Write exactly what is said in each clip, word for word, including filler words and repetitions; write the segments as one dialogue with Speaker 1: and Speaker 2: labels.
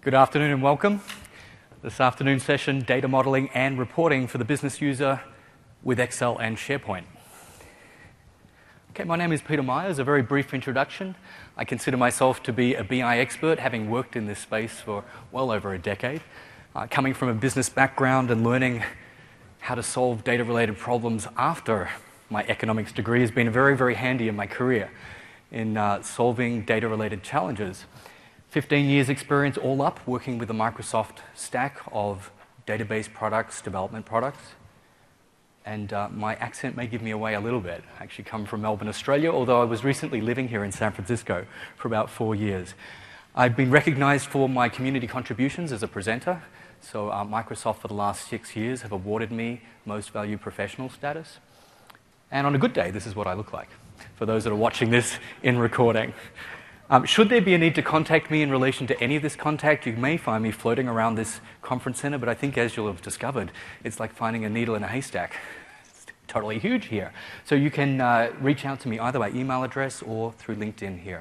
Speaker 1: Good afternoon and welcome. This afternoon session, data modeling and reporting for the business user with Excel and SharePoint. Okay, my name is Peter Myers. A very brief introduction. I consider myself to be a B I expert, having worked in this space for well over a decade. Uh, coming from a business background and learning how to solve data-related problems after my economics degree has been very, very handy in my career in uh, solving data-related challenges. fifteen years experience all up working with the Microsoft stack of database products, development products. And uh, my accent may give me away a little bit. I actually come from Melbourne, Australia, although I was recently living here in San Francisco for about four years. I've been recognized for my community contributions as a presenter. So uh, Microsoft for the last six years have awarded me Most Valued Professional status. And on a good day, this is what I look like, for those that are watching this in recording. Um, should there be a need to contact me in relation to any of this contact, you may find me floating around this conference center, but I think as you'll have discovered, it's like finding a needle in a haystack. It's totally huge here. So you can uh, reach out to me either by email address or through LinkedIn here.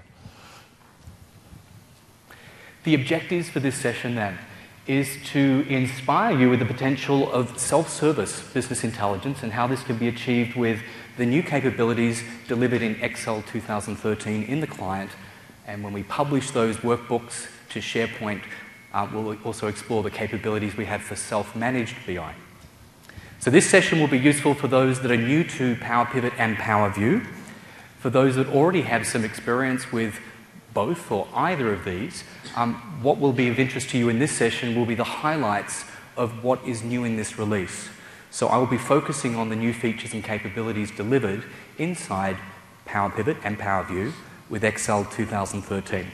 Speaker 1: The objectives for this session then is to inspire you with the potential of self-service business intelligence and how this can be achieved with the new capabilities delivered in Excel two thousand thirteen in the client. And when we publish those workbooks to SharePoint, uh, we'll also explore the capabilities we have for self-managed B I. So this session will be useful for those that are new to Power Pivot and Power View. For those that already have some experience with both or either of these, um, what will be of interest to you in this session will be the highlights of what is new in this release. So I will be focusing on the new features and capabilities delivered inside Power Pivot and Power View with Excel two thousand thirteen.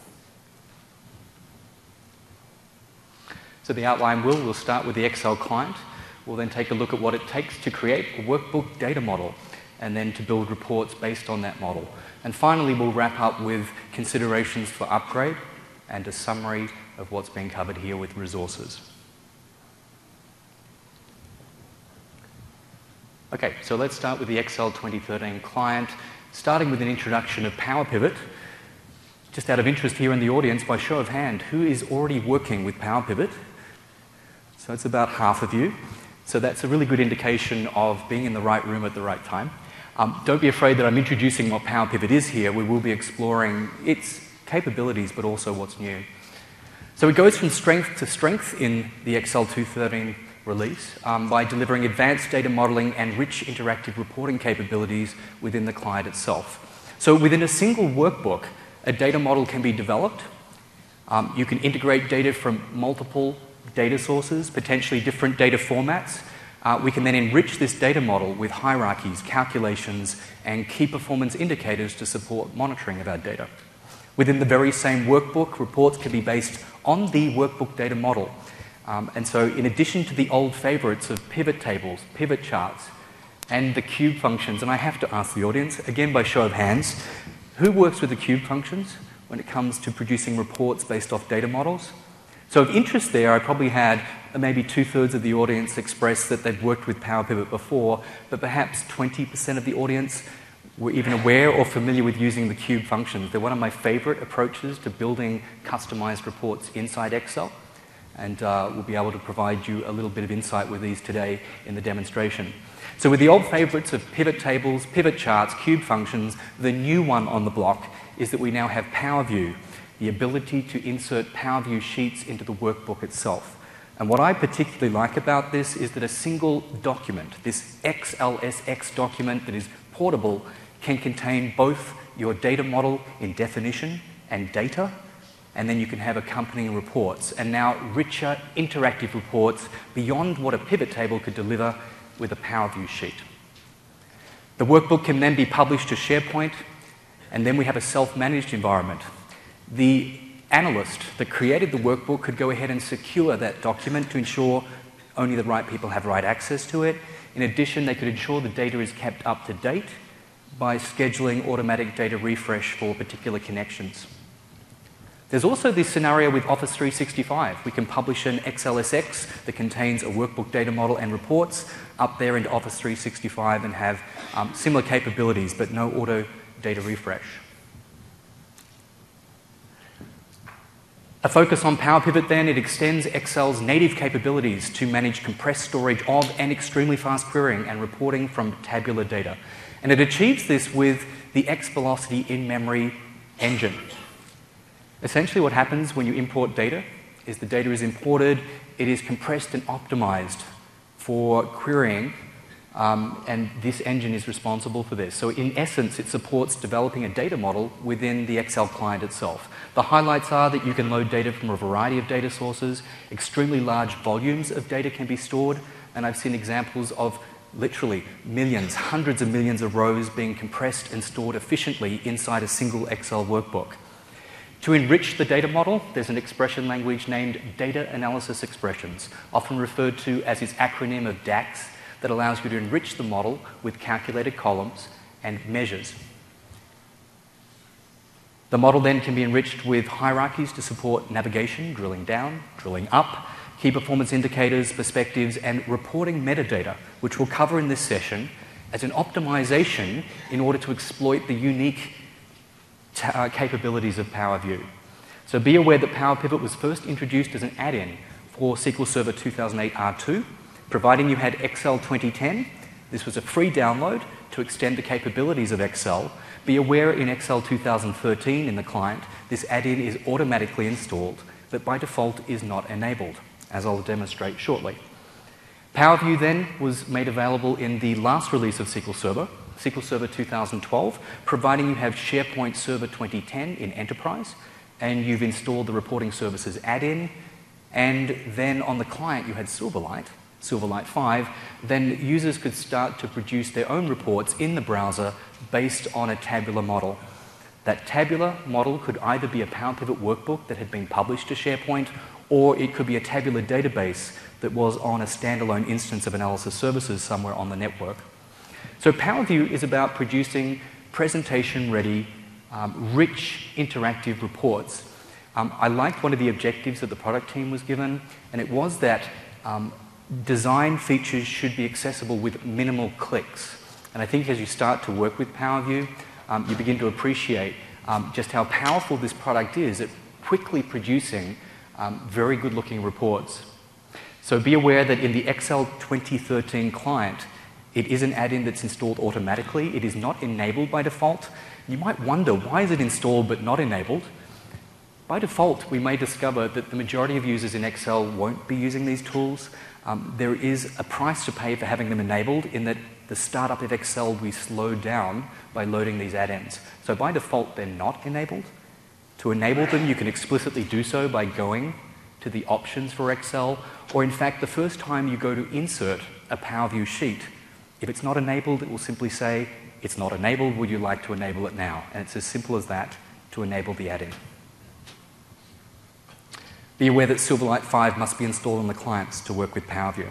Speaker 1: So the outline will, we'll start with the Excel client. We'll then take a look at what it takes to create a workbook data model and then to build reports based on that model. And finally, we'll wrap up with considerations for upgrade and a summary of what's been covered here with resources. Okay, so let's start with the Excel twenty thirteen client. Starting with an introduction of Power Pivot. Just out of interest here in the audience, by show of hand, who is already working with Power Pivot? So it's about half of you. So that's a really good indication of being in the right room at the right time. Um, don't be afraid that I'm introducing what Power Pivot is here. We will be exploring its capabilities, but also what's new. So it goes from strength to strength in the Excel two thirteen release um, by delivering advanced data modeling and rich interactive reporting capabilities within the client itself. So within a single workbook, a data model can be developed. Um, you can integrate data from multiple data sources, potentially different data formats. Uh, we can then enrich this data model with hierarchies, calculations, and key performance indicators to support monitoring of our data. Within the very same workbook, reports can be based on the workbook data model. Um, and so in addition to the old favorites of pivot tables, pivot charts, and the cube functions, and I have to ask the audience, again by show of hands, who works with the cube functions when it comes to producing reports based off data models? So of interest there, I probably had maybe two-thirds of the audience express that they've worked with Power Pivot before, but perhaps twenty percent of the audience were even aware or familiar with using the cube functions. They're one of my favorite approaches to building customized reports inside Excel. And uh, we'll be able to provide you a little bit of insight with these today in the demonstration. So with the old favorites of pivot tables, pivot charts, cube functions, the new one on the block is that we now have Power View, the ability to insert Power View sheets into the workbook itself. And what I particularly like about this is that a single document, this X L S X document that is portable, can contain both your data model in definition and data, and then you can have accompanying reports, and now richer interactive reports beyond what a pivot table could deliver with a Power View sheet. The workbook can then be published to SharePoint, and then we have a self-managed environment. The analyst that created the workbook could go ahead and secure that document to ensure only the right people have right access to it. In addition, they could ensure the data is kept up to date by scheduling automatic data refresh for particular connections. There's also this scenario with Office three sixty-five. We can publish an X L S X that contains a workbook data model and reports up there into Office three sixty-five and have um, similar capabilities, but no auto data refresh. A focus on PowerPivot then, it extends Excel's native capabilities to manage compressed storage of and extremely fast querying and reporting from tabular data. And it achieves this with the Xvelocity in-memory engine. Essentially what happens when you import data is the data is imported, it is compressed and optimized for querying, um, and this engine is responsible for this. So in essence, it supports developing a data model within the Excel client itself. The highlights are that you can load data from a variety of data sources, extremely large volumes of data can be stored, and I've seen examples of literally millions, hundreds of millions of rows being compressed and stored efficiently inside a single Excel workbook. To enrich the data model, there's an expression language named Data Analysis Expressions, often referred to as its acronym of DAX, that allows you to enrich the model with calculated columns and measures. The model then can be enriched with hierarchies to support navigation, drilling down, drilling up, key performance indicators, perspectives, and reporting metadata, which we'll cover in this session as an optimization in order to exploit the unique uh, capabilities of PowerView. So be aware that PowerPivot was first introduced as an add-in for S Q L Server two thousand eight R two, providing you had Excel twenty ten. This was a free download to extend the capabilities of Excel. Be aware in Excel two thousand thirteen in the client, this add-in is automatically installed, but by default is not enabled, as I'll demonstrate shortly. PowerView then was made available in the last release of S Q L Server, S Q L Server two thousand twelve, providing you have SharePoint Server twenty ten in Enterprise, and you've installed the Reporting Services add-in, and then on the client you had Silverlight, Silverlight five, then users could start to produce their own reports in the browser based on a tabular model. That tabular model could either be a PowerPivot workbook that had been published to SharePoint, or it could be a tabular database that was on a standalone instance of Analysis Services somewhere on the network. So PowerView is about producing presentation-ready, um, rich, interactive reports. Um, I liked one of the objectives that the product team was given, and it was that um, design features should be accessible with minimal clicks. And I think as you start to work with PowerView, um, you begin to appreciate um, just how powerful this product is at quickly producing um, very good-looking reports. So be aware that in the Excel twenty thirteen client, it is an add-in that's installed automatically. It is not enabled by default. You might wonder, why is it installed but not enabled? By default, we may discover that the majority of users in Excel won't be using these tools. Um, there is a price to pay for having them enabled, in that the startup of Excel will be slowed down by loading these add-ins. So by default, they're not enabled. To enable them, you can explicitly do so by going to the options for Excel, or in fact, the first time you go to insert a PowerView sheet, if it's not enabled, it will simply say, it's not enabled, would you like to enable it now? And it's as simple as that to enable the add-in. Be aware that Silverlight five must be installed on the clients to work with PowerView.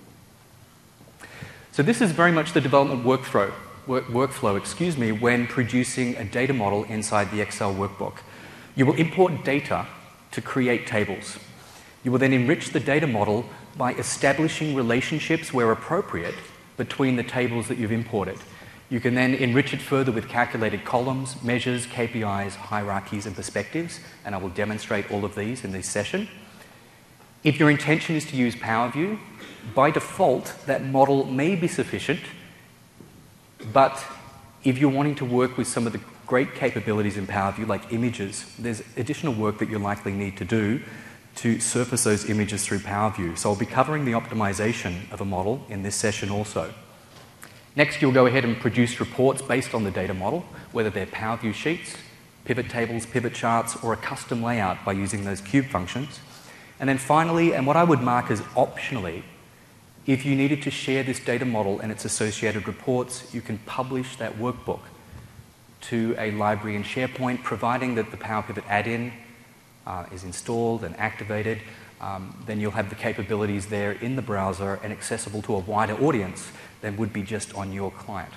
Speaker 1: So this is very much the development workflow, work, workflow excuse me, when producing a data model inside the Excel workbook. You will import data to create tables. You will then enrich the data model by establishing relationships where appropriate between the tables that you've imported. You can then enrich it further with calculated columns, measures, K P Is, hierarchies, and perspectives, and I will demonstrate all of these in this session. If your intention is to use PowerView, by default, that model may be sufficient, but if you're wanting to work with some of the great capabilities in PowerView, like images, there's additional work that you'll likely need to do to surface those images through PowerView. So I'll be covering the optimization of a model in this session also. Next, you'll go ahead and produce reports based on the data model, whether they're PowerView sheets, pivot tables, pivot charts, or a custom layout by using those cube functions. And then finally, and what I would mark as optionally, if you needed to share this data model and its associated reports, you can publish that workbook to a library in SharePoint, providing that the PowerPivot add-in uh, is installed and activated. Um, then you'll have the capabilities there in the browser and accessible to a wider audience than would be just on your client.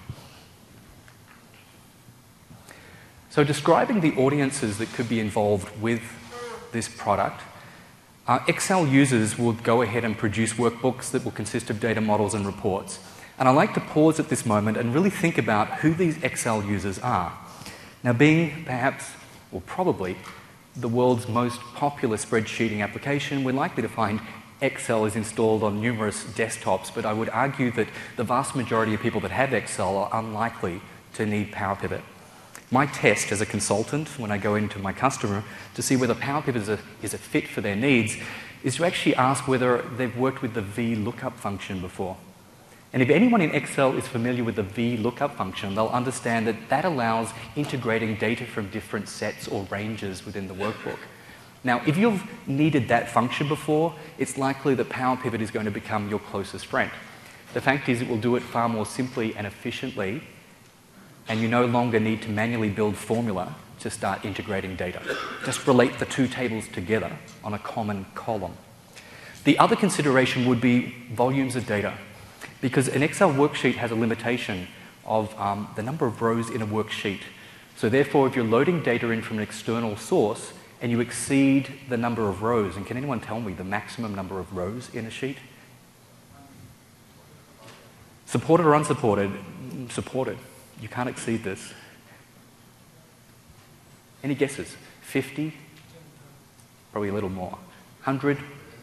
Speaker 1: So describing the audiences that could be involved with this product, uh, Excel users will go ahead and produce workbooks that will consist of data models and reports. And I'd like to pause at this moment and really think about who these Excel users are. Now, being perhaps, or probably, the world's most popular spreadsheeting application, we're likely to find Excel is installed on numerous desktops, but I would argue that the vast majority of people that have Excel are unlikely to need PowerPivot. My test as a consultant, when I go into my customer to see whether PowerPivot is a, is a fit for their needs, is to actually ask whether they've worked with the V lookup function before. And if anyone in Excel is familiar with the V lookup function, they'll understand that that allows integrating data from different sets or ranges within the workbook. Now, if you've needed that function before, it's likely that PowerPivot is going to become your closest friend. The fact is it will do it far more simply and efficiently, and you no longer need to manually build formula to start integrating data. Just relate the two tables together on a common column. The other consideration would be volumes of data, because an Excel worksheet has a limitation of um, the number of rows in a worksheet. So therefore, if you're loading data in from an external source and you exceed the number of rows, and can anyone tell me the maximum number of rows in a sheet? Supported or unsupported? Supported. You can't exceed this. Any guesses? fifty? Probably a little more. one hundred?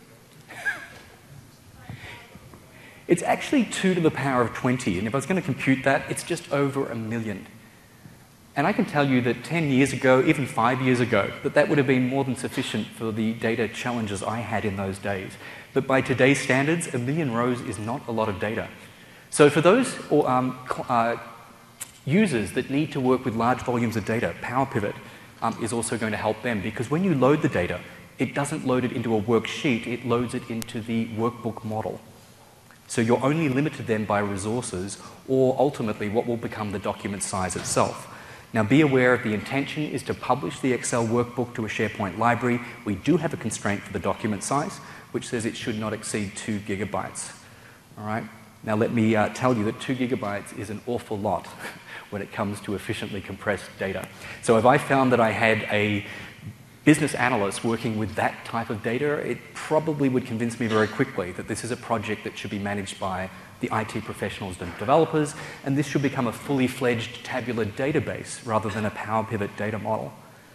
Speaker 1: It's actually two to the power of twenty, and if I was going to compute that, it's just over a million. And I can tell you that ten years ago, even five years ago, that that would have been more than sufficient for the data challenges I had in those days. But by today's standards, a million rows is not a lot of data. So for those or, um, uh, users that need to work with large volumes of data, PowerPivot um, is also going to help them, because when you load the data, it doesn't load it into a worksheet, it loads it into the workbook model. So you're only limited then by resources or ultimately what will become the document size itself. Now be aware the intention is to publish the Excel workbook to a SharePoint library. We do have a constraint for the document size, which says it should not exceed two gigabytes. All right? Now let me uh, tell you that two gigabytes is an awful lot when it comes to efficiently compressed data. So if I found that I had a business analyst working with that type of data, it probably would convince me very quickly that this is a project that should be managed by the I T professionals and developers, and this should become a fully fledged tabular database rather than a PowerPivot data model.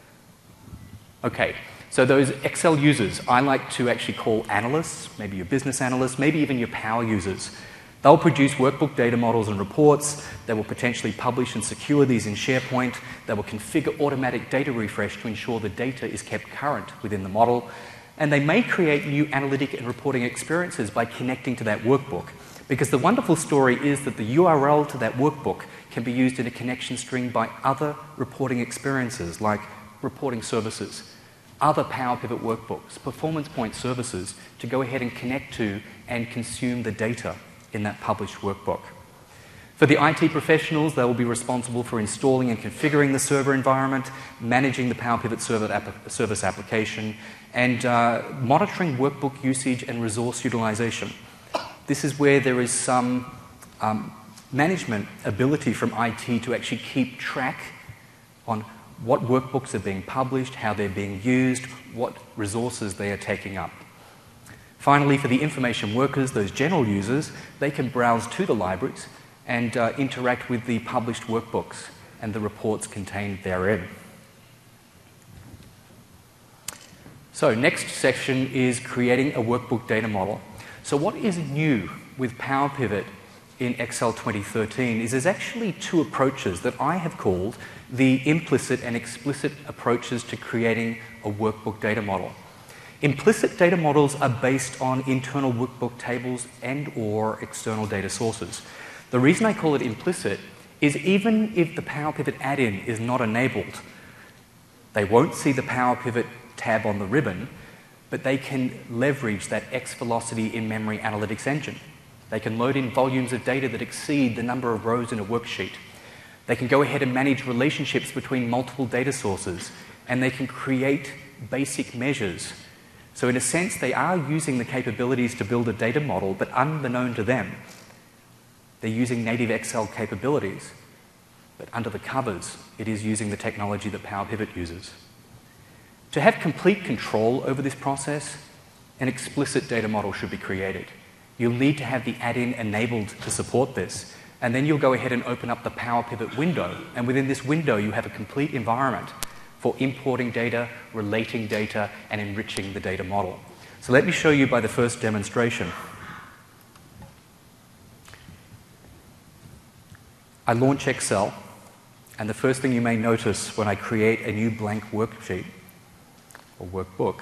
Speaker 1: Okay, so those Excel users, I like to actually call analysts, maybe your business analysts, maybe even your power users. They'll produce workbook data models and reports. They will potentially publish and secure these in SharePoint. They will configure automatic data refresh to ensure the data is kept current within the model. And they may create new analytic and reporting experiences by connecting to that workbook. Because the wonderful story is that the U R L to that workbook can be used in a connection string by other reporting experiences, like reporting services, other PowerPivot workbooks, performance point services, to go ahead and connect to and consume the data in that published workbook. For the I T professionals, they will be responsible for installing and configuring the server environment, managing the PowerPivot server app service application, and uh, monitoring workbook usage and resource utilization. This is where there is some um, management ability from I T to actually keep track on what workbooks are being published, how they're being used, what resources they are taking up. Finally, for the information workers, those general users, they can browse to the libraries and uh, interact with the published workbooks and the reports contained therein. So next section is creating a workbook data model. So what is new with PowerPivot in Excel twenty thirteen is there's actually two approaches that I have called the implicit and explicit approaches to creating a workbook data model. Implicit data models are based on internal workbook tables and or external data sources. The reason I call it implicit is even if the PowerPivot add-in is not enabled, they won't see the PowerPivot tab on the ribbon, but they can leverage that X-Velocity in-memory analytics engine. They can load in volumes of data that exceed the number of rows in a worksheet. They can go ahead and manage relationships between multiple data sources, and they can create basic measures. So in a sense, they are using the capabilities to build a data model, but unbeknown to them, they're using native Excel capabilities, but under the covers, it is using the technology that PowerPivot uses. To have complete control over this process, an explicit data model should be created. You'll need to have the add-in enabled to support this, and then you'll go ahead and open up the PowerPivot window, and within this window, you have a complete environment for importing data, relating data, and enriching the data model. So let me show you by the first demonstration. I launch Excel, and the first thing you may notice when I create a new blank worksheet or workbook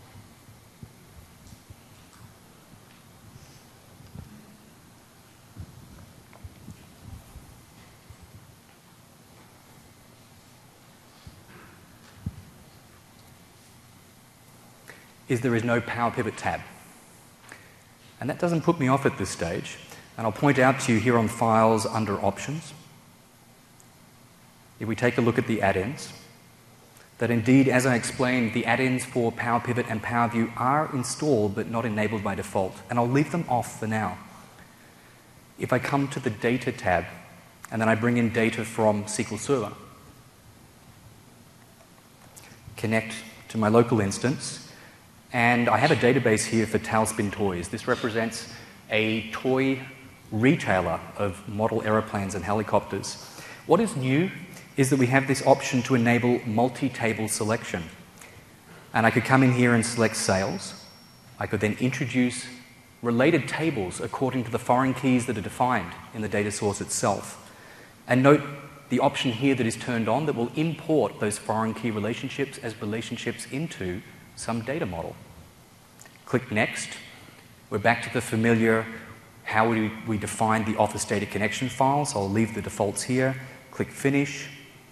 Speaker 1: is there is no Power Pivot tab. And that doesn't put me off at this stage. And I'll point out to you here on Files under Options, if we take a look at the add-ins, that indeed, as I explained, the add-ins for Power Pivot and Power View are installed but not enabled by default. And I'll leave them off for now. If I come to the Data tab, and then I bring in data from S Q L Server, connect to my local instance, and I have a database here for Tailspin Toys. This represents a toy retailer of model aeroplanes and helicopters. What is new is that we have this option to enable multi-table selection. And I could come in here and select sales. I could then introduce related tables according to the foreign keys that are defined in the data source itself. And note the option here that is turned on that will import those foreign key relationships as relationships into some data model. Click Next. We're back to the familiar how we, we define the Office data connection files. So I'll leave the defaults here. Click Finish.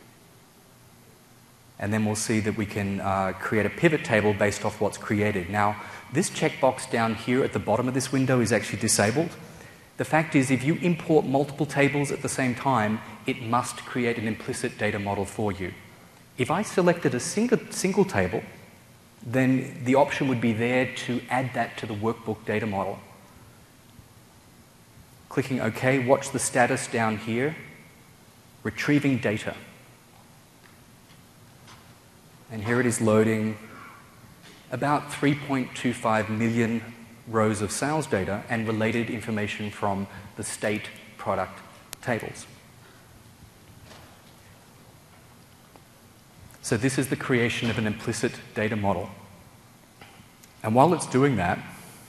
Speaker 1: And then we'll see that we can uh, create a pivot table based off what's created. Now, this checkbox down here at the bottom of this window is actually disabled. The fact is, if you import multiple tables at the same time, it must create an implicit data model for you. If I selected a single, single table, then the option would be there to add that to the workbook data model. Clicking OK, watch the status down here, retrieving data. And here it is loading about three point two five million rows of sales data and related information from the state product tables. So this is the creation of an implicit data model. And while it's doing that,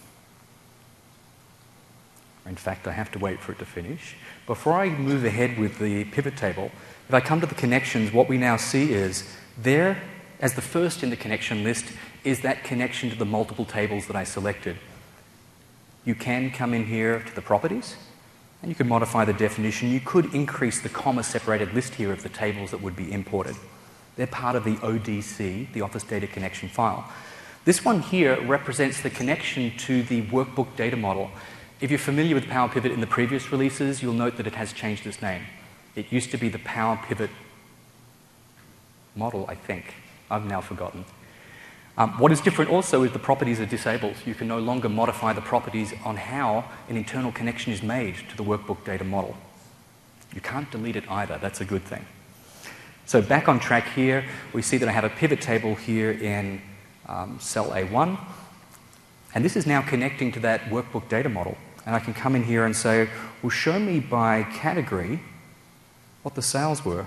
Speaker 1: in fact, I have to wait for it to finish. Before I move ahead with the pivot table, if I come to the connections, what we now see is there, as the first in the connection list, is that connection to the multiple tables that I selected. You can come in here to the properties, and you can modify the definition. You could increase the comma-separated list here of the tables that would be imported. They're part of the O D C, the Office Data Connection file. This one here represents the connection to the workbook data model. If you're familiar with Power Pivot in the previous releases, you'll note that it has changed its name. It used to be the Power Pivot model, I think. I've now forgotten. Um, what is different also is the properties are disabled. You can no longer modify the properties on how an internal connection is made to the workbook data model. You can't delete it either. That's a good thing. So back on track here, we see that I have a pivot table here in um, cell A one. And this is now connecting to that workbook data model. And I can come in here and say, well, show me by category what the sales were.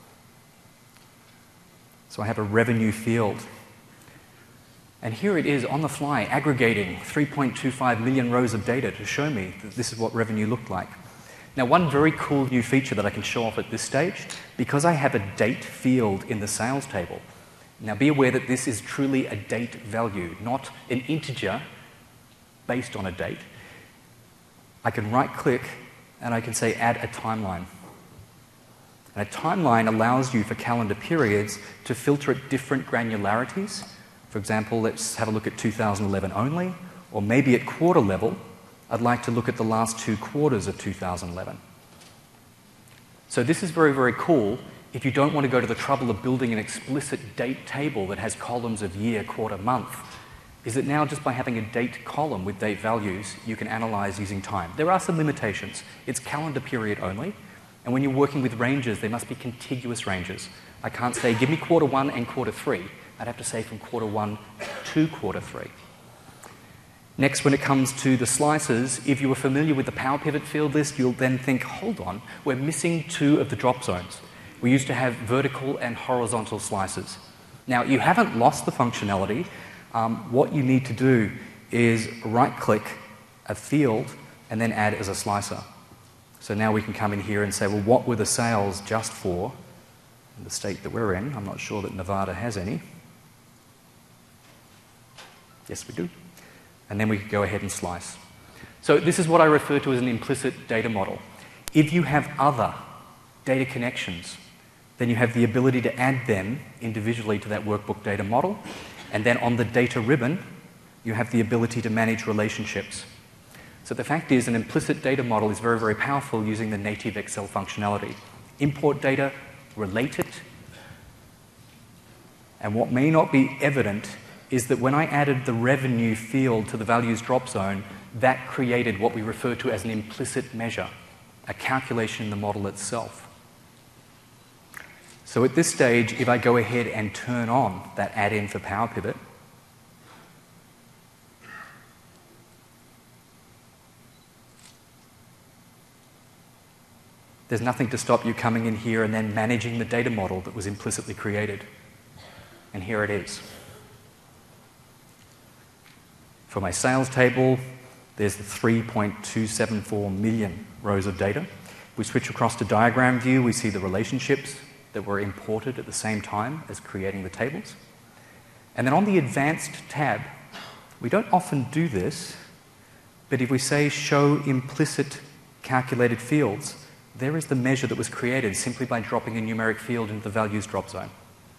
Speaker 1: So I have a revenue field. And here it is on the fly, aggregating three point two five million rows of data to show me that this is what revenue looked like. Now, one very cool new feature that I can show off at this stage, because I have a date field in the sales table. Now, be aware that this is truly a date value, not an integer based on a date. I can right-click and I can say add a timeline. And a timeline allows you for calendar periods to filter at different granularities. For example, let's have a look at two thousand eleven only, or maybe at quarter level, I'd like to look at the last two quarters of two thousand eleven. So this is very, very cool if you don't want to go to the trouble of building an explicit date table that has columns of year, quarter, month. Is that now just by having a date column with date values, you can analyze using time. There are some limitations. It's calendar period only. And when you're working with ranges, there must be contiguous ranges. I can't say, give me quarter one and quarter three. I'd have to say from quarter one to quarter three. Next, when it comes to the slices, if you were familiar with the Power Pivot field list, you'll then think, hold on, we're missing two of the drop zones. We used to have vertical and horizontal slices. Now, you haven't lost the functionality. Um, what you need to do is right-click a field and then add as a slicer. So now we can come in here and say, well, what were the sales just for the state that we're in? I'm not sure that Nevada has any. Yes, we do. And then we can go ahead and slice. So this is what I refer to as an implicit data model. If you have other data connections, then you have the ability to add them individually to that workbook data model. And then on the data ribbon, you have the ability to manage relationships. So the fact is, an implicit data model is very, very powerful using the native Excel functionality. Import data, relate it. And what may not be evident is that when I added the revenue field to the values drop zone, that created what we refer to as an implicit measure, a calculation in the model itself. So at this stage, if I go ahead and turn on that add-in for Power Pivot, there's nothing to stop you coming in here and then managing the data model that was implicitly created. And here it is. For my sales table, there's the three point two seven four million rows of data. We switch across to diagram view, we see the relationships that were imported at the same time as creating the tables. And then on the advanced tab, we don't often do this, but if we say show implicit calculated fields, there is the measure that was created simply by dropping a numeric field into the values drop zone.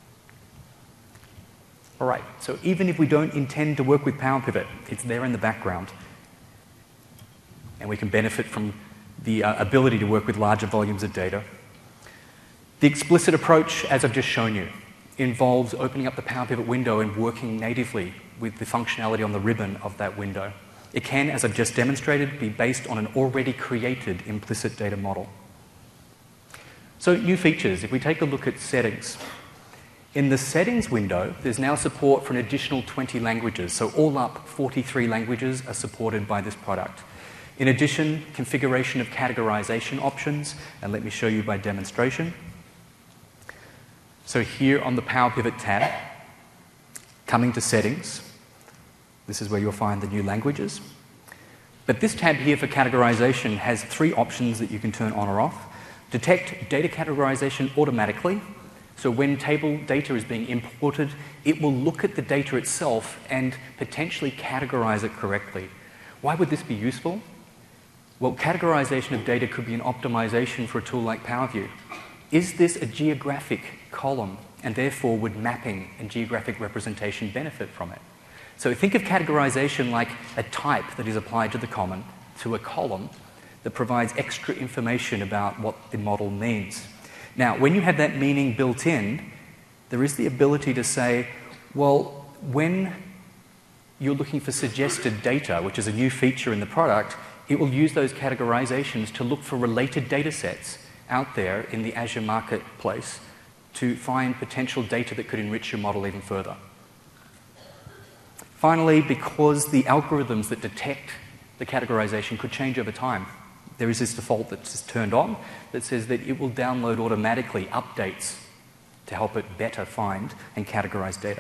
Speaker 1: All right, so even if we don't intend to work with Power Pivot, it's there in the background. And we can benefit from the uh, ability to work with larger volumes of data. The explicit approach, as I've just shown you, involves opening up the Power Pivot window and working natively with the functionality on the ribbon of that window. It can, as I've just demonstrated, be based on an already created implicit data model. So new features, if we take a look at settings. In the settings window, there's now support for an additional twenty languages. So all up, forty-three languages are supported by this product. In addition, configuration of categorization options, and let me show you by demonstration. So here on the Power Pivot tab, coming to settings, this is where you'll find the new languages. But this tab here for categorization has three options that you can turn on or off. Detect data categorization automatically. So when table data is being imported, it will look at the data itself and potentially categorize it correctly. Why would this be useful? Well, categorization of data could be an optimization for a tool like PowerView. Is this a geographic column, and therefore would mapping and geographic representation benefit from it? So think of categorization like a type that is applied to the common, to a column that provides extra information about what the model means. Now, when you have that meaning built in, there is the ability to say, well, when you're looking for suggested data, which is a new feature in the product, it will use those categorizations to look for related data sets out there in the Azure Marketplace to find potential data that could enrich your model even further. Finally, because the algorithms that detect the categorization could change over time, there is this default that's turned on that says that it will download automatically updates to help it better find and categorize data.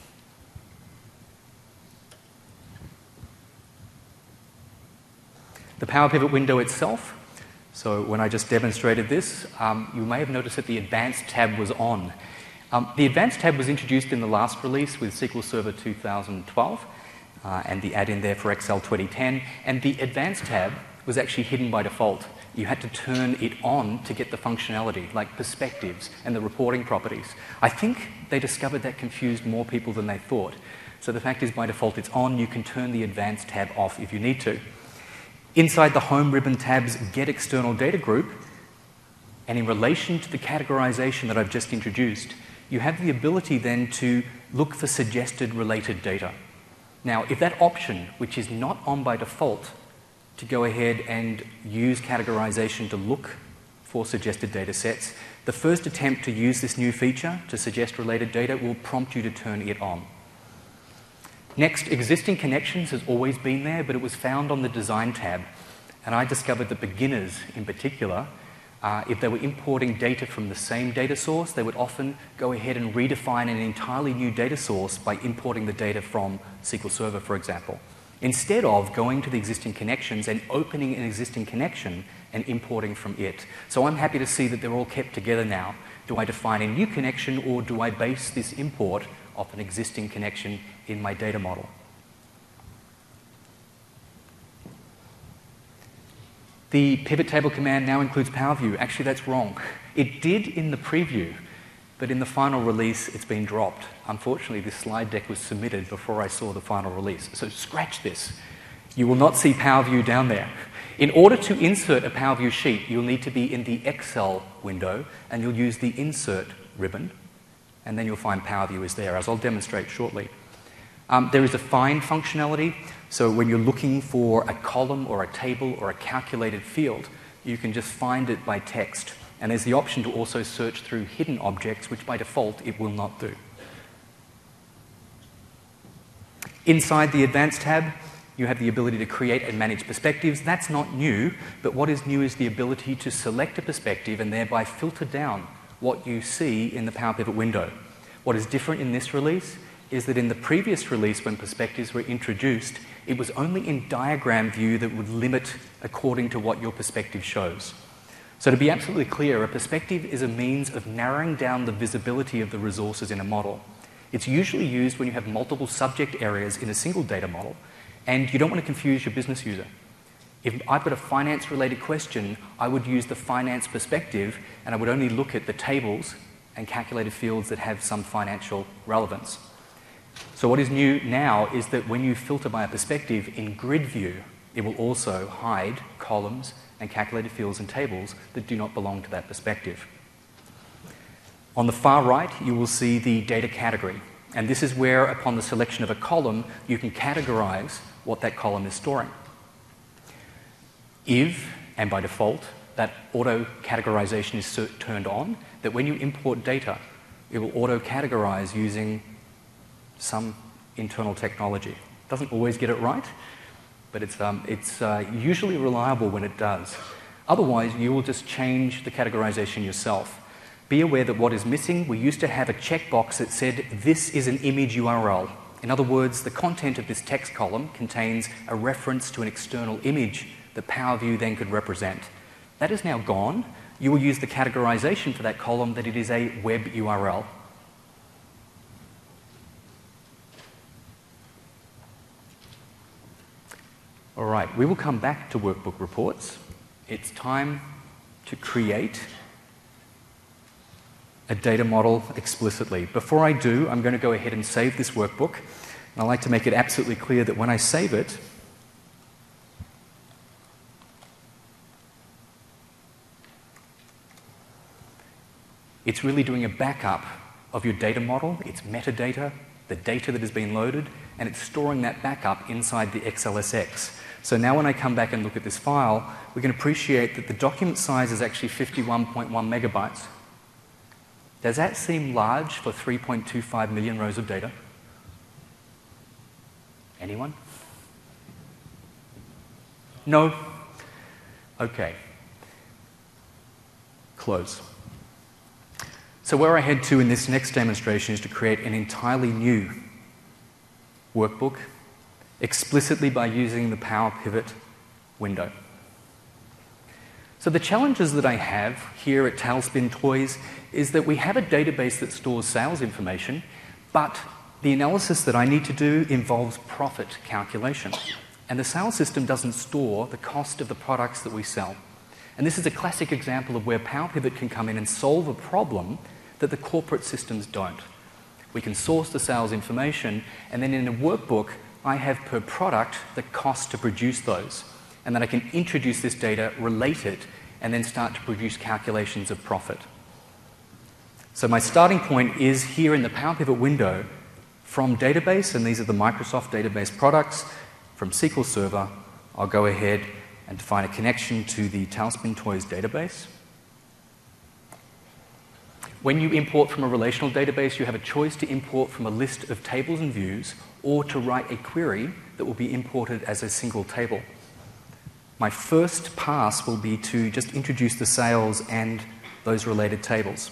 Speaker 1: The Power Pivot window itself, so when I just demonstrated this, um, you may have noticed that the Advanced tab was on. Um, the Advanced tab was introduced in the last release with S Q L Server two thousand twelve uh, and the add-in there for Excel twenty ten, and the Advanced tab was actually hidden by default. You had to turn it on to get the functionality, like perspectives and the reporting properties. I think they discovered that confused more people than they thought. So the fact is, by default, it's on. You can turn the Advanced tab off if you need to. Inside the Home ribbon tab's Get External Data group, and in relation to the categorization that I've just introduced, you have the ability then to look for suggested related data. Now, if that option, which is not on by default, to go ahead and use categorization to look for suggested data sets, the first attempt to use this new feature to suggest related data will prompt you to turn it on. Next, existing connections has always been there, but it was found on the Design tab. And I discovered that beginners, in particular, Uh, if they were importing data from the same data source, they would often go ahead and redefine an entirely new data source by importing the data from S Q L Server, for example, instead of going to the existing connections and opening an existing connection and importing from it. So I'm happy to see that they're all kept together now. Do I define a new connection, or do I base this import off an existing connection in my data model? The pivot table command now includes PowerView. Actually, that's wrong. It did in the preview, but in the final release, it's been dropped. Unfortunately, this slide deck was submitted before I saw the final release. So scratch this. You will not see PowerView down there. In order to insert a PowerView sheet, you'll need to be in the Excel window, and you'll use the Insert ribbon, and then you'll find PowerView is there, as I'll demonstrate shortly. Um, there is a find functionality, so when you're looking for a column or a table or a calculated field, you can just find it by text. And there's the option to also search through hidden objects, which by default it will not do. Inside the Advanced tab, you have the ability to create and manage perspectives. That's not new, but what is new is the ability to select a perspective and thereby filter down what you see in the Power Pivot window. What is different in this release is that in the previous release, when perspectives were introduced, it was only in diagram view that would limit according to what your perspective shows. So to be absolutely clear, a perspective is a means of narrowing down the visibility of the resources in a model. It's usually used when you have multiple subject areas in a single data model, and you don't want to confuse your business user. If I've got a finance-related question, I would use the finance perspective, and I would only look at the tables and calculated fields that have some financial relevance. So what is new now is that when you filter by a perspective in grid view, it will also hide columns and calculated fields and tables that do not belong to that perspective. On the far right, you will see the data category. And this is where, upon the selection of a column, you can categorize what that column is storing. If, and by default, that auto-categorization is turned on, that when you import data, it will auto-categorize using some internal technology. It doesn't always get it right, but it's, um, it's uh, usually reliable when it does. Otherwise, you will just change the categorization yourself. Be aware that what is missing, we used to have a checkbox that said, this is an image U R L. In other words, the content of this text column contains a reference to an external image that PowerView then could represent. That is now gone. You will use the categorization for that column that it is a web U R L. All right, we will come back to workbook reports. It's time to create a data model explicitly. Before I do, I'm going to go ahead and save this workbook. And I'd like to make it absolutely clear that when I save it, it's really doing a backup of your data model, its metadata, the data that has been loaded, and it's storing that backup inside the X L S X. So now when I come back and look at this file, we can appreciate that the document size is actually fifty-one point one megabytes. Does that seem large for three point two five million rows of data? Anyone? No? Okay. Close. So where I head to in this next demonstration is to create an entirely new workbook explicitly by using the Power Pivot window. So the challenges that I have here at Tailspin Toys is that we have a database that stores sales information, but the analysis that I need to do involves profit calculation. And the sales system doesn't store the cost of the products that we sell. And this is a classic example of where Power Pivot can come in and solve a problem that the corporate systems don't. We can source the sales information, and then in a workbook, I have per product the cost to produce those. And then I can introduce this data, relate it, and then start to produce calculations of profit. So my starting point is here in the Power Pivot window from database, and these are the Microsoft database products. From S Q L Server, I'll go ahead and define a connection to the Tailspin Toys database. When you import from a relational database, you have a choice to import from a list of tables and views or to write a query that will be imported as a single table. My first pass will be to just introduce the sales and those related tables.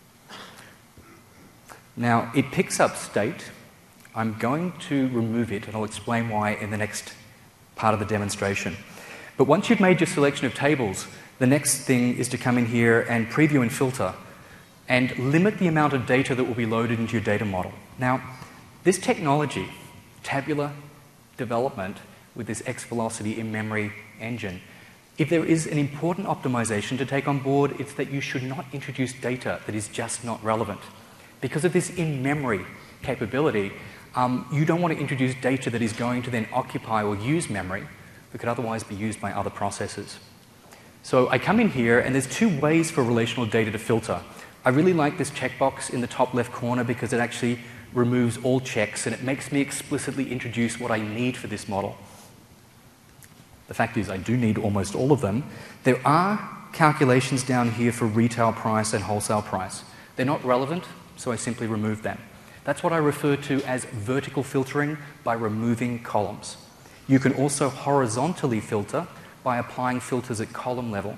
Speaker 1: Now, it picks up state. I'm going to remove it, and I'll explain why in the next part of the demonstration. But once you've made your selection of tables, the next thing is to come in here and preview and filter and limit the amount of data that will be loaded into your data model. Now, this technology, tabular development with this X-Velocity in-memory engine, if there is an important optimization to take on board, it's that you should not introduce data that is just not relevant. Because of this in-memory capability, um, you don't want to introduce data that is going to then occupy or use memory that could otherwise be used by other processes. So I come in here, and there's two ways for relational data to filter. I really like this checkbox in the top left corner because it actually removes all checks, and it makes me explicitly introduce what I need for this model. The fact is, I do need almost all of them. There are calculations down here for retail price and wholesale price. They're not relevant, so I simply remove them. That's what I refer to as vertical filtering by removing columns. You can also horizontally filter by applying filters at column level.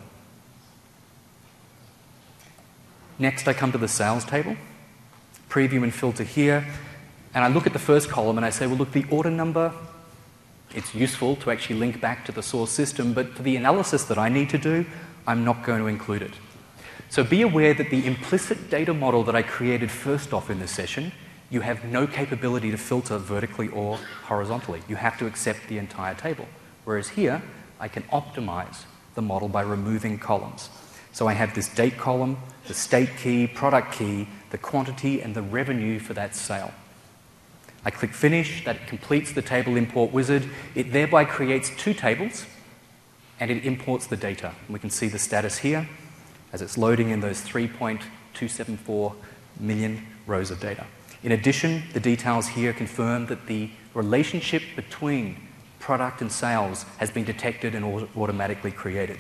Speaker 1: Next, I come to the sales table, preview and filter here, and I look at the first column and I say, well, look, the order number, it's useful to actually link back to the source system, but for the analysis that I need to do, I'm not going to include it. So be aware that the implicit data model that I created first off in this session, you have no capability to filter vertically or horizontally. You have to accept the entire table. Whereas here, I can optimize the model by removing columns. So I have this date column, the state key, product key, the quantity, and the revenue for that sale. I click Finish. That completes the table import wizard. It thereby creates two tables, and it imports the data. And we can see the status here as it's loading in those three point two seven four million rows of data. In addition, the details here confirm that the relationship between product and sales has been detected and automatically created.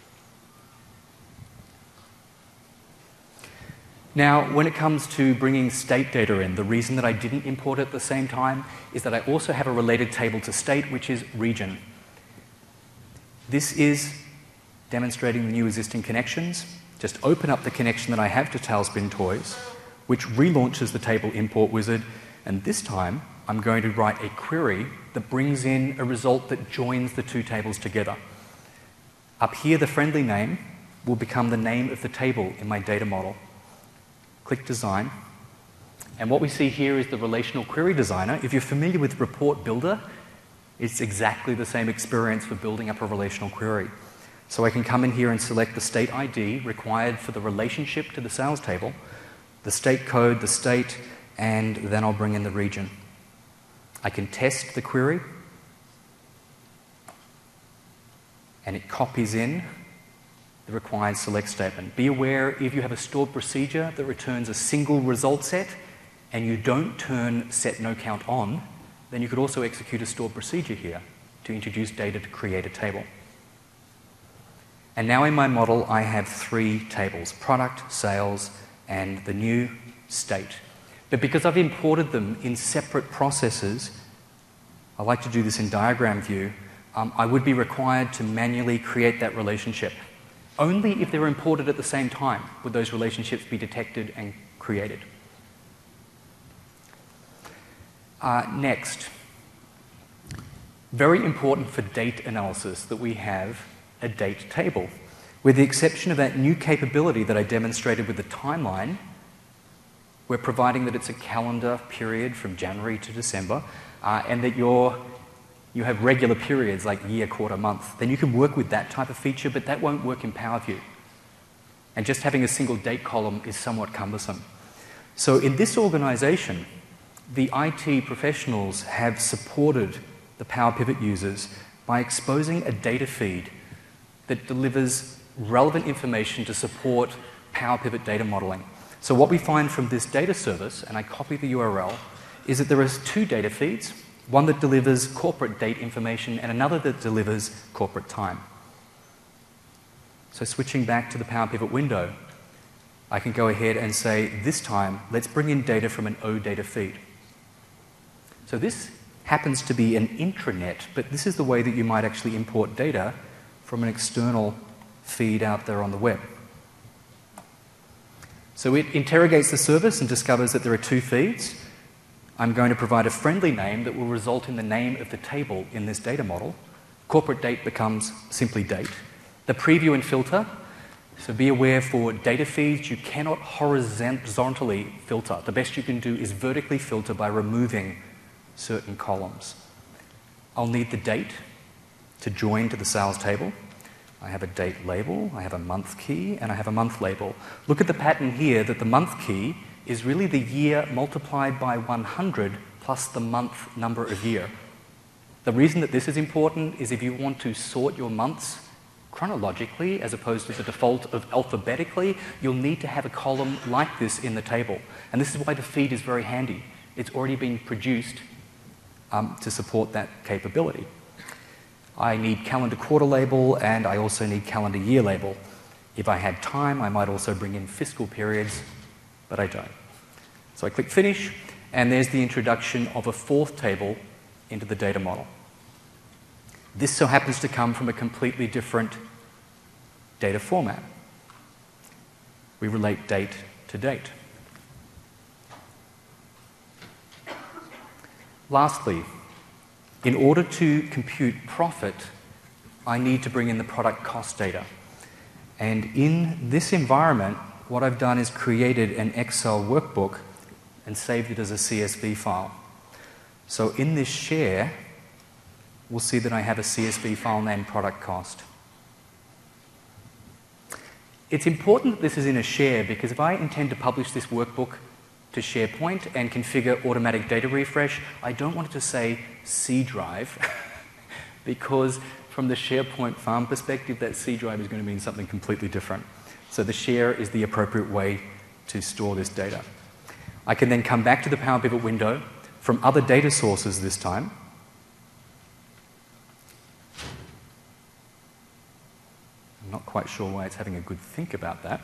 Speaker 1: Now, when it comes to bringing state data in, the reason that I didn't import it at the same time is that I also have a related table to state, which is region. This is demonstrating the new existing connections. Just open up the connection that I have to Tailspin Toys, which relaunches the table import wizard, and this time I'm going to write a query that brings in a result that joins the two tables together. Up here, the friendly name will become the name of the table in my data model. Click Design, and what we see here is the Relational Query Designer. If you're familiar with Report Builder, it's exactly the same experience for building up a relational query. So I can come in here and select the state I D required for the relationship to the sales table, the state code, the state, and then I'll bring in the region. I can test the query, and it copies in the required select statement. Be aware, if you have a stored procedure that returns a single result set and you don't turn set no count on, then you could also execute a stored procedure here to introduce data to create a table. And now in my model, I have three tables: product, sales, and the new state. But because I've imported them in separate processes, I like to do this in diagram view, um, I would be required to manually create that relationship. Only if they're imported at the same time would those relationships be detected and created. Uh, next, very important for date analysis that we have a date table. With the exception of that new capability that I demonstrated with the timeline, we're providing that it's a calendar period from January to December, uh, and that you're you have regular periods like year, quarter, month, then you can work with that type of feature, but that won't work in PowerView. And just having a single date column is somewhat cumbersome. So in this organization, the I T professionals have supported the PowerPivot users by exposing a data feed that delivers relevant information to support PowerPivot data modeling. So what we find from this data service, and I copy the U R L, is that there are two data feeds, one that delivers corporate date information and another that delivers corporate time. So switching back to the PowerPivot window, I can go ahead and say, this time, let's bring in data from an O data feed. So this happens to be an intranet, but this is the way that you might actually import data from an external feed out there on the web. So it interrogates the service and discovers that there are two feeds. I'm going to provide a friendly name that will result in the name of the table in this data model. Corporate date becomes simply date. The preview and filter. So be aware, for data feeds, you cannot horizontally filter. The best you can do is vertically filter by removing certain columns. I'll need the date to join to the sales table. I have a date label, I have a month key, and I have a month label. Look at the pattern here that the month key is really the year multiplied by one hundred plus the month number of year. The reason that this is important is if you want to sort your months chronologically as opposed to the default of alphabetically, you'll need to have a column like this in the table. And this is why the feed is very handy. It's already been produced um, to support that capability. I need calendar quarter label, and I also need calendar year label. If I had time, I might also bring in fiscal periods, but I don't. So I click Finish, and there's the introduction of a fourth table into the data model. This so happens to come from a completely different data format. We relate date to date. Lastly, in order to compute profit, I need to bring in the product cost data. And in this environment, what I've done is created an Excel workbook and saved it as a C S V file. So in this share, we'll see that I have a C S V file named product cost. It's important that this is in a share, because if I intend to publish this workbook to SharePoint and configure automatic data refresh, I don't want it to say C drive, because from the SharePoint farm perspective, that C drive is going to mean something completely different. So the share is the appropriate way to store this data. I can then come back to the Power Pivot window from other data sources this time. I'm not quite sure why it's having a good think about that.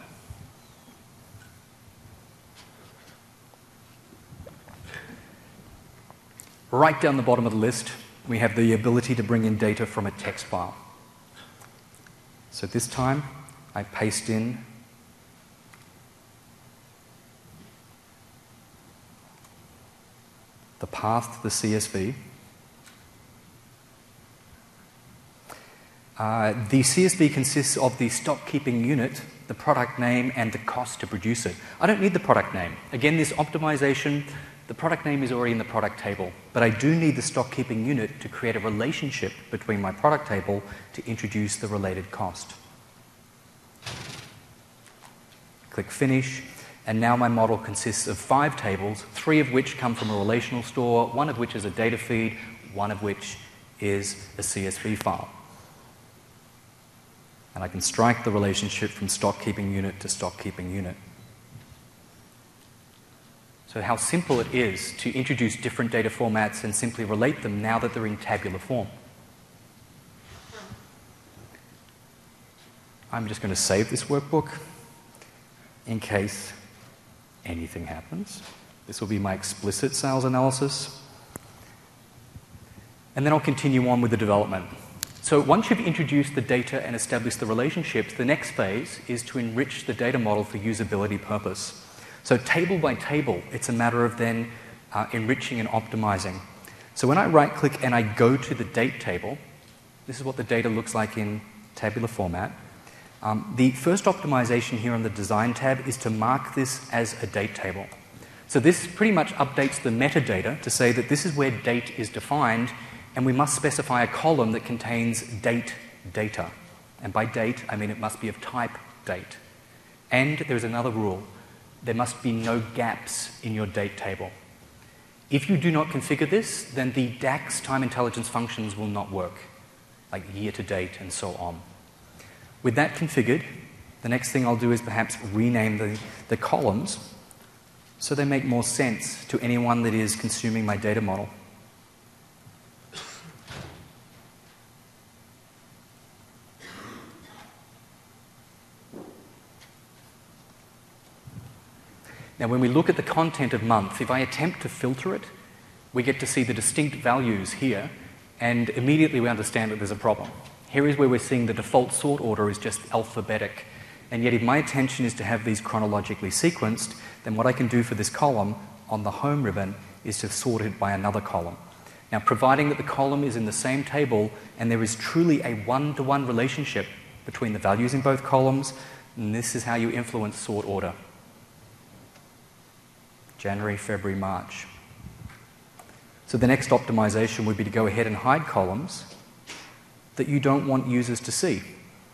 Speaker 1: Right down the bottom of the list, we have the ability to bring in data from a text file. So this time, I paste in the path to the C S V. Uh, the C S V consists of the stock keeping unit, the product name, and the cost to produce it. I don't need the product name. Again, this optimization, the product name is already in the product table, but I do need the stock keeping unit to create a relationship between my product table to introduce the related cost. Click Finish, and now my model consists of five tables, three of which come from a relational store, one of which is a data feed, one of which is a C S V file. And I can strike the relationship from stock keeping unit to stock keeping unit. So how simple it is to introduce different data formats and simply relate them now that they're in tabular form. I'm just going to save this workbook in case anything happens. This will be my explicit sales analysis. And then I'll continue on with the development. So once you've introduced the data and established the relationships, the next phase is to enrich the data model for usability purpose. So table by table, it's a matter of then uh, enriching and optimizing. So when I right-click and I go to the date table, this is what the data looks like in tabular format. Um, the first optimization here on the Design tab is to mark this as a date table. So this pretty much updates the metadata to say that this is where date is defined, and we must specify a column that contains date data. And by date, I mean it must be of type date. And there's another rule. There must be no gaps in your date table. If you do not configure this, then the DAX time intelligence functions will not work, like year to date and so on. With that configured, the next thing I'll do is perhaps rename the, the columns so they make more sense to anyone that is consuming my data model. Now, when we look at the content of month, if I attempt to filter it, we get to see the distinct values here, and immediately we understand that there's a problem. Here is where we're seeing the default sort order is just alphabetic. And yet if my intention is to have these chronologically sequenced, then what I can do for this column on the home ribbon is to sort it by another column. Now, providing that the column is in the same table and there is truly a one-to-one relationship between the values in both columns, and this is how you influence sort order. January, February, March. So the next optimization would be to go ahead and hide columns that you don't want users to see.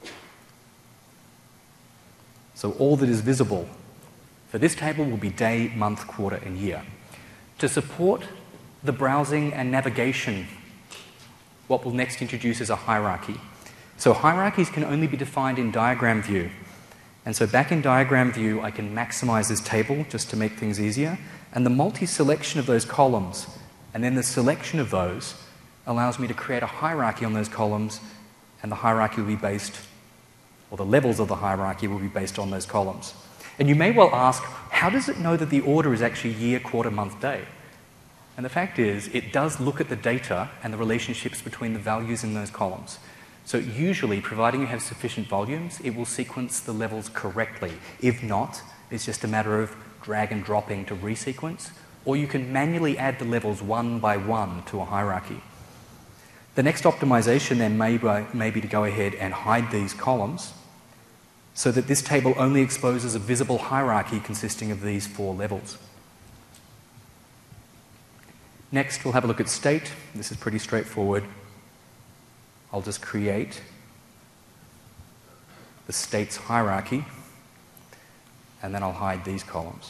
Speaker 1: So all that is visible for this table will be day, month, quarter, and year. To support the browsing and navigation, what we'll next introduce is a hierarchy. So hierarchies can only be defined in diagram view. And so back in diagram view, I can maximize this table just to make things easier. And the multi-selection of those columns, and then the selection of those, allows me to create a hierarchy on those columns, and the hierarchy will be based, or the levels of the hierarchy will be based on those columns. And you may well ask, how does it know that the order is actually year, quarter, month, day? And the fact is, it does look at the data and the relationships between the values in those columns. So usually, providing you have sufficient volumes, it will sequence the levels correctly. If not, it's just a matter of drag and dropping to resequence, or you can manually add the levels one by one to a hierarchy. The next optimization then may be, may be to go ahead and hide these columns so that this table only exposes a visible hierarchy consisting of these four levels. Next, we'll have a look at state. This is pretty straightforward. I'll just create the states hierarchy, and then I'll hide these columns.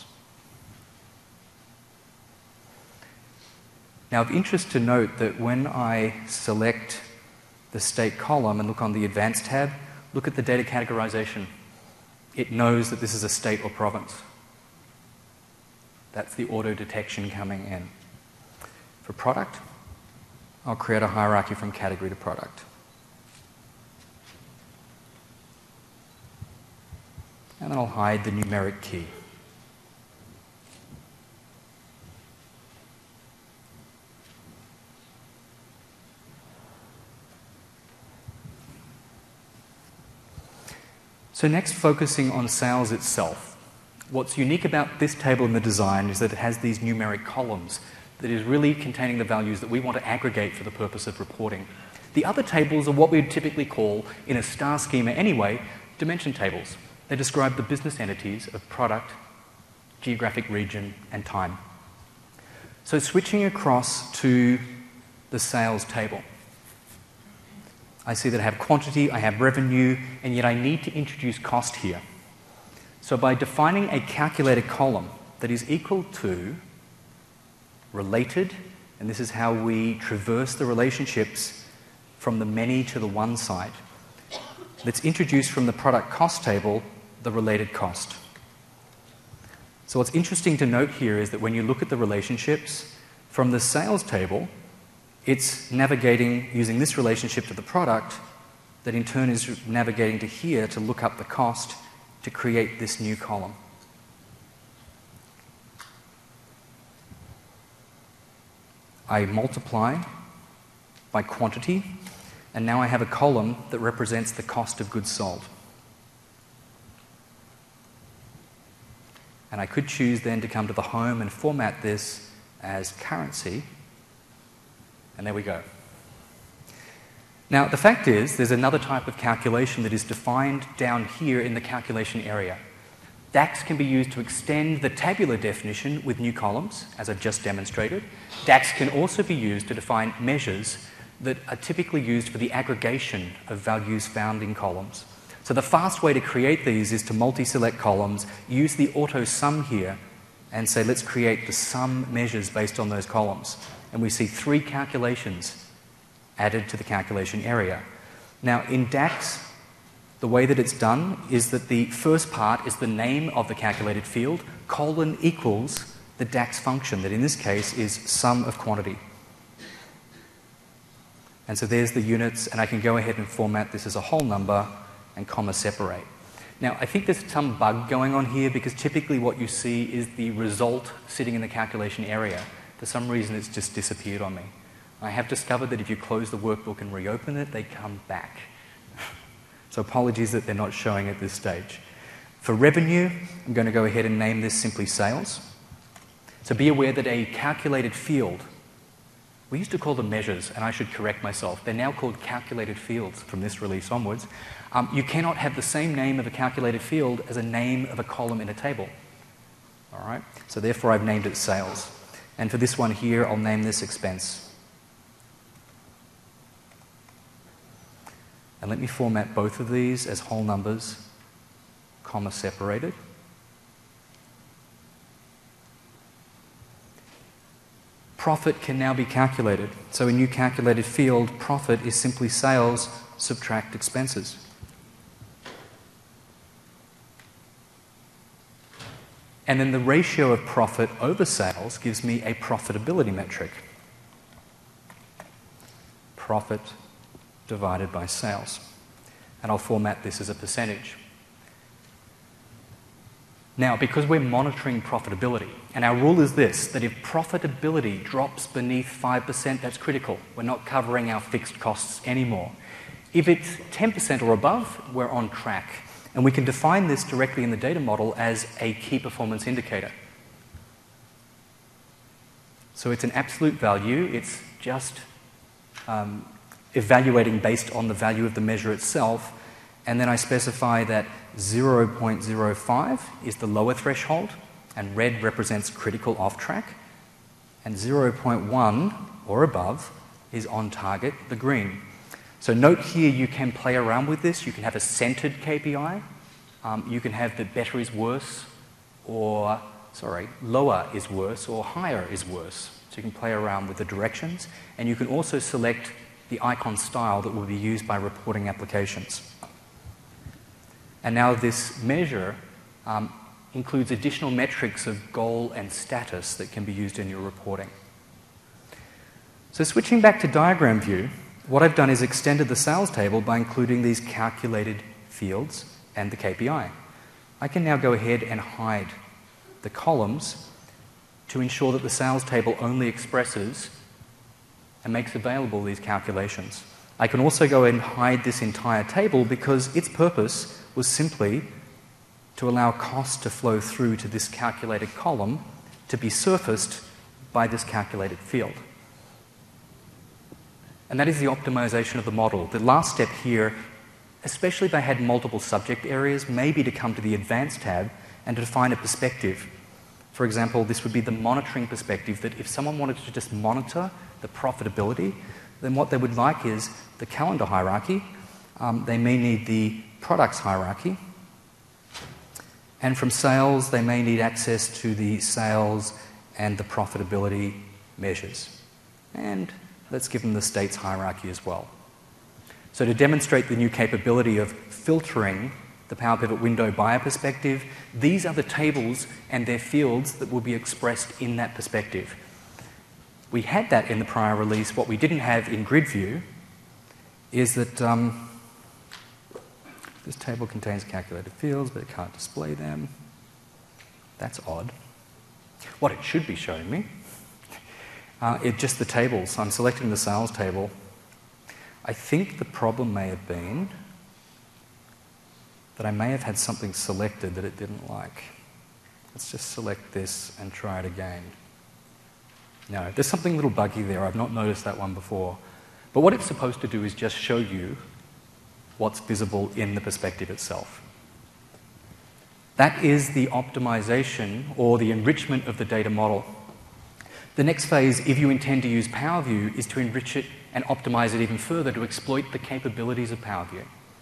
Speaker 1: Now, of interest to note that when I select the state column and look on the Advanced tab, look at the data categorization. It knows that this is a state or province. That's the auto detection coming in. For product, I'll create a hierarchy from category to product. And then I'll hide the numeric key. So next, focusing on sales itself. What's unique about this table in the design is that it has these numeric columns that is really containing the values that we want to aggregate for the purpose of reporting. The other tables are what we would typically call, in a star schema anyway, dimension tables. They describe the business entities of product, geographic region, and time. So switching across to the sales table. I see that I have quantity, I have revenue, and yet I need to introduce cost here. So by defining a calculated column that is equal to related, and this is how we traverse the relationships from the many to the one side, let's introduce from the product cost table the related cost. So what's interesting to note here is that when you look at the relationships from the sales table, it's navigating using this relationship to the product that in turn is navigating to here to look up the cost to create this new column. I multiply by quantity, and now I have a column that represents the cost of goods sold. And I could choose then to come to the home and format this as currency. And there we go. Now, the fact is, there's another type of calculation that is defined down here in the calculation area. DAX can be used to extend the tabular definition with new columns, as I've just demonstrated. DAX can also be used to define measures that are typically used for the aggregation of values found in columns. So the fast way to create these is to multi-select columns, use the auto sum here, and say, let's create the sum measures based on those columns. And we see three calculations added to the calculation area. Now, in DAX, the way that it's done is that the first part is the name of the calculated field, colon equals the DAX function, that in this case is sum of quantity. And so there's the units, and I can go ahead and format this as a whole number and comma separate. Now, I think there's some bug going on here because typically what you see is the result sitting in the calculation area. For some reason, it's just disappeared on me. I have discovered that if you close the workbook and reopen it, they come back. So apologies that they're not showing at this stage. For revenue, I'm going to go ahead and name this simply sales. So be aware that a calculated field, we used to call them measures, and I should correct myself. They're now called calculated fields from this release onwards. Um, you cannot have the same name of a calculated field as a name of a column in a table. All right? So therefore, I've named it sales. And for this one here, I'll name this expense. And let me format both of these as whole numbers, comma separated. Profit can now be calculated. So a new calculated field, profit, is simply sales subtract expenses. And then the ratio of profit over sales gives me a profitability metric. Profit divided by sales. And I'll format this as a percentage. Now, because we're monitoring profitability, and our rule is this, that if profitability drops beneath five percent, that's critical. We're not covering our fixed costs anymore. If it's ten percent or above, we're on track. And we can define this directly in the data model as a key performance indicator. So it's an absolute value. It's just um, evaluating based on the value of the measure itself. And then I specify that zero point zero five is the lower threshold, and red represents critical off track, and zero point one or above is on target, the green. So note here, you can play around with this. You can have a centered K P I. Um, you can have the better is worse, or, sorry, lower is worse, or higher is worse. So you can play around with the directions, and you can also select the icon style that will be used by reporting applications. And now this measure um, includes additional metrics of goal and status that can be used in your reporting. So switching back to diagram view, what I've done is extended the sales table by including these calculated fields and the K P I. I can now go ahead and hide the columns to ensure that the sales table only expresses and makes available these calculations. I can also go ahead and hide this entire table because its purpose was simply to allow cost to flow through to this calculated column to be surfaced by this calculated field. And that is the optimization of the model. The last step here, especially if I had multiple subject areas, maybe to come to the Advanced tab and to define a perspective. For example, this would be the monitoring perspective, that if someone wanted to just monitor the profitability, then what they would like is the calendar hierarchy. Um, they may need the products hierarchy. And from sales, they may need access to the sales and the profitability measures. And let's give them the states hierarchy as well. So to demonstrate the new capability of filtering the Power Pivot window by a perspective, these are the tables and their fields that will be expressed in that perspective. We had that in the prior release. What we didn't have in grid view is that um, this table contains calculated fields, but it can't display them. That's odd. What it should be showing me, uh, it's just the tables. I'm selecting the sales table. I think the problem may have been that I may have had something selected that it didn't like. Let's just select this and try it again. No, there's something a little buggy there. I've not noticed that one before. But what it's supposed to do is just show you what's visible in the perspective itself. That is the optimization or the enrichment of the data model. The next phase, if you intend to use PowerView, is to enrich it and optimize it even further to exploit the capabilities of PowerView.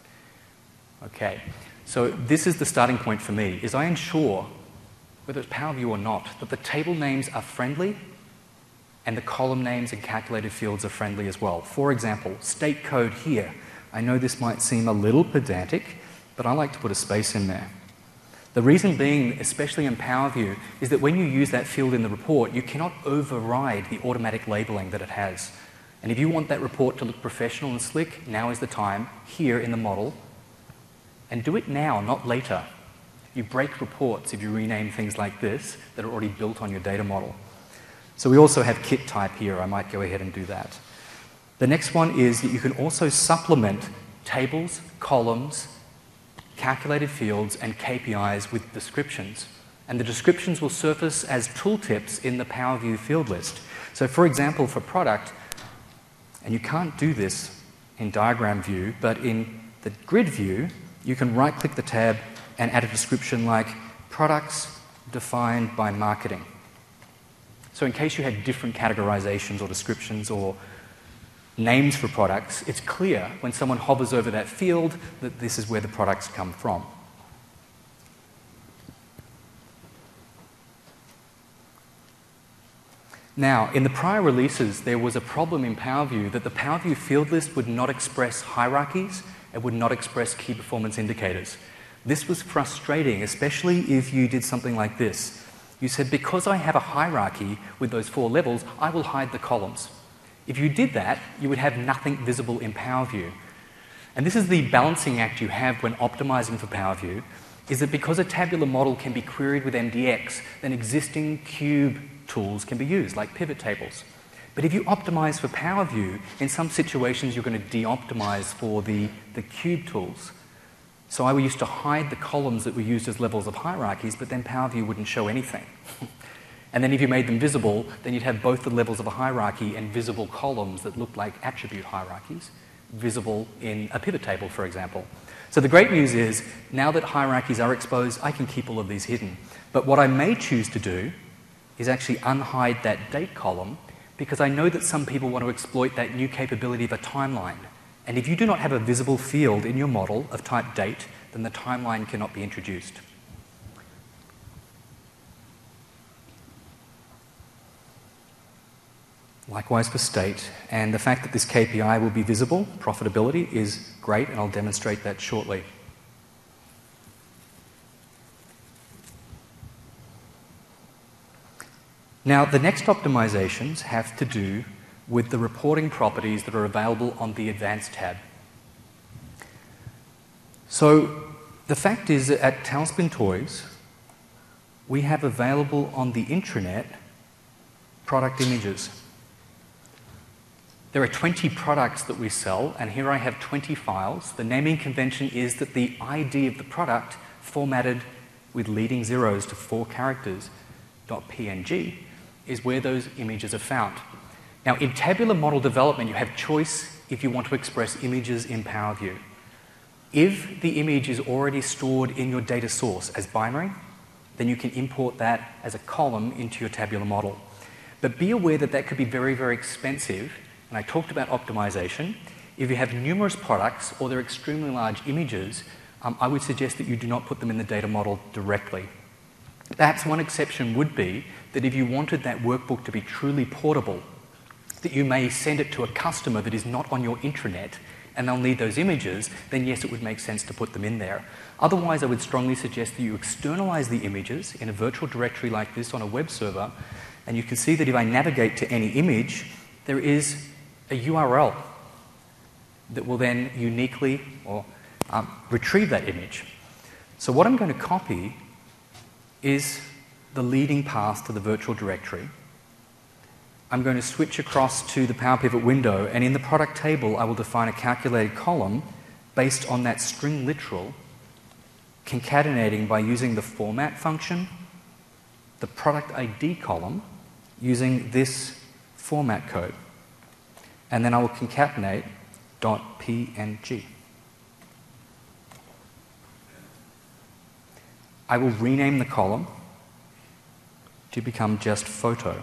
Speaker 1: Okay, so this is the starting point for me, is I ensure, whether it's PowerView or not, that the table names are friendly and the column names and calculated fields are friendly as well. For example, state code here. I know this might seem a little pedantic, but I like to put a space in there. The reason being, especially in PowerView, is that when you use that field in the report, you cannot override the automatic labeling that it has. And if you want that report to look professional and slick, now is the time, here in the model. And do it now, not later. You break reports if you rename things like this that are already built on your data model. So we also have kit type here. I might go ahead and do that. The next one is that you can also supplement tables, columns, calculated fields, and K P Is with descriptions. And the descriptions will surface as tooltips in the Power View field list. So for example, for product, and you can't do this in diagram view, but in the grid view, you can right-click the tab and add a description like products defined by marketing. So in case you had different categorizations or descriptions or names for products, it's clear when someone hovers over that field that this is where the products come from. Now, in the prior releases, there was a problem in Power View that the Power View field list would not express hierarchies, it would not express key performance indicators. This was frustrating, especially if you did something like this. You said, because I have a hierarchy with those four levels, I will hide the columns. If you did that, you would have nothing visible in Power View. And this is the balancing act you have when optimizing for Power View, is that because a tabular model can be queried with M D X, then existing cube tools can be used, like pivot tables. But if you optimize for Power View, in some situations you're going to de-optimize for the, the cube tools. So I used to hide the columns that were used as levels of hierarchies, but then Power View wouldn't show anything. And then if you made them visible, then you'd have both the levels of a hierarchy and visible columns that looked like attribute hierarchies, visible in a pivot table, for example. So the great news is, now that hierarchies are exposed, I can keep all of these hidden. But what I may choose to do is actually unhide that date column, because I know that some people want to exploit that new capability of a timeline. And if you do not have a visible field in your model of type date, then the timeline cannot be introduced. Likewise for state, and the fact that this K P I will be visible, profitability, is great, and I'll demonstrate that shortly. Now, the next optimizations have to do with the reporting properties that are available on the Advanced tab. So, the fact is that at Tailspin Toys, we have available on the intranet product images. There are twenty products that we sell, and here I have twenty files. The naming convention is that the I D of the product, formatted with leading zeros to four characters, .png, is where those images are found. Now, in tabular model development, you have choice if you want to express images in Power View. If the image is already stored in your data source as binary, then you can import that as a column into your tabular model. But be aware that that could be very, very expensive. And I talked about optimization. If you have numerous products or they're extremely large images, um, I would suggest that you do not put them in the data model directly. Perhaps one exception would be that if you wanted that workbook to be truly portable, that you may send it to a customer that is not on your intranet and they'll need those images, then yes, it would make sense to put them in there. Otherwise, I would strongly suggest that you externalize the images in a virtual directory like this on a web server, and you can see that if I navigate to any image, there is a U R L that will then uniquely or um, retrieve that image. So what I'm going to copy is the leading path to the virtual directory. I'm going to switch across to the Power Pivot window, and in the product table, I will define a calculated column based on that string literal, concatenating by using the format function, the product I D column, using this format code. And then I will concatenate .png. I will rename the column to become just photo.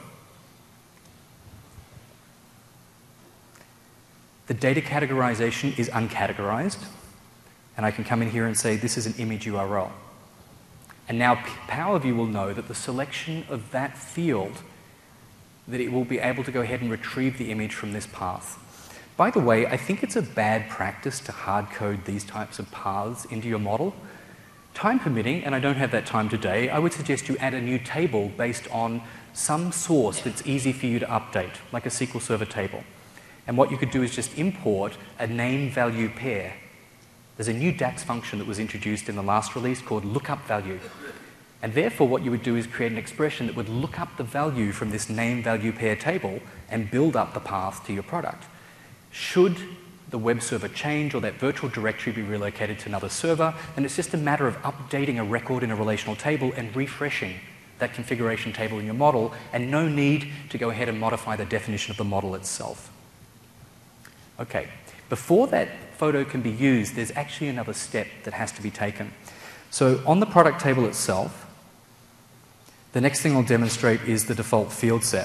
Speaker 1: The data categorization is uncategorized, and I can come in here and say this is an image U R L. And now Power View will know that the selection of that field, that it will be able to go ahead and retrieve the image from this path. By the way, I think it's a bad practice to hard code these types of paths into your model. Time permitting, and I don't have that time today, I would suggest you add a new table based on some source that's easy for you to update, like a S Q L Server table. And what you could do is just import a name-value pair. There's a new DAX function that was introduced in the last release called lookup value. And therefore, what you would do is create an expression that would look up the value from this name-value pair table and build up the path to your product. Should the web server change or that virtual directory be relocated to another server, then it's just a matter of updating a record in a relational table and refreshing that configuration table in your model, and no need to go ahead and modify the definition of the model itself. Okay, before that photo can be used, there's actually another step that has to be taken. So on the product table itself, the next thing I'll demonstrate is the default field set.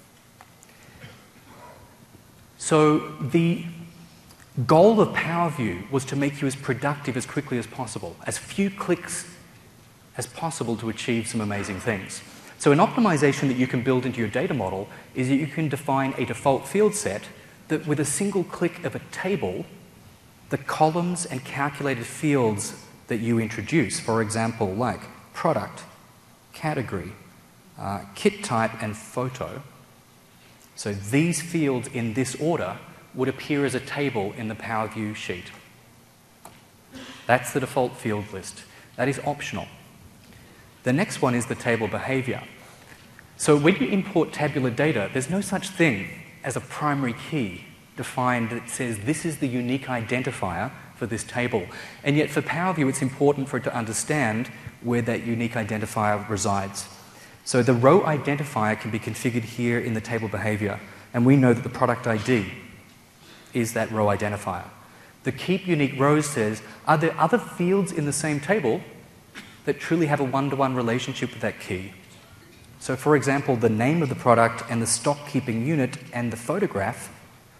Speaker 1: So the goal of PowerView was to make you as productive as quickly as possible, as few clicks as possible to achieve some amazing things. So an optimization that you can build into your data model is that you can define a default field set that with a single click of a table, the columns and calculated fields that you introduce, for example, like product, category, uh, kit type, and photo. So these fields in this order would appear as a table in the PowerView sheet. That's the default field list. That is optional. The next one is the table behavior. So when you import tabular data, there's no such thing as a primary key defined that says this is the unique identifier for this table. And yet for PowerView, it's important for it to understand where that unique identifier resides. So the row identifier can be configured here in the table behavior, and we know that the product I D is that row identifier. The keep unique rows says, are there other fields in the same table that truly have a one-to-one relationship with that key? So for example, the name of the product and the stock keeping unit and the photograph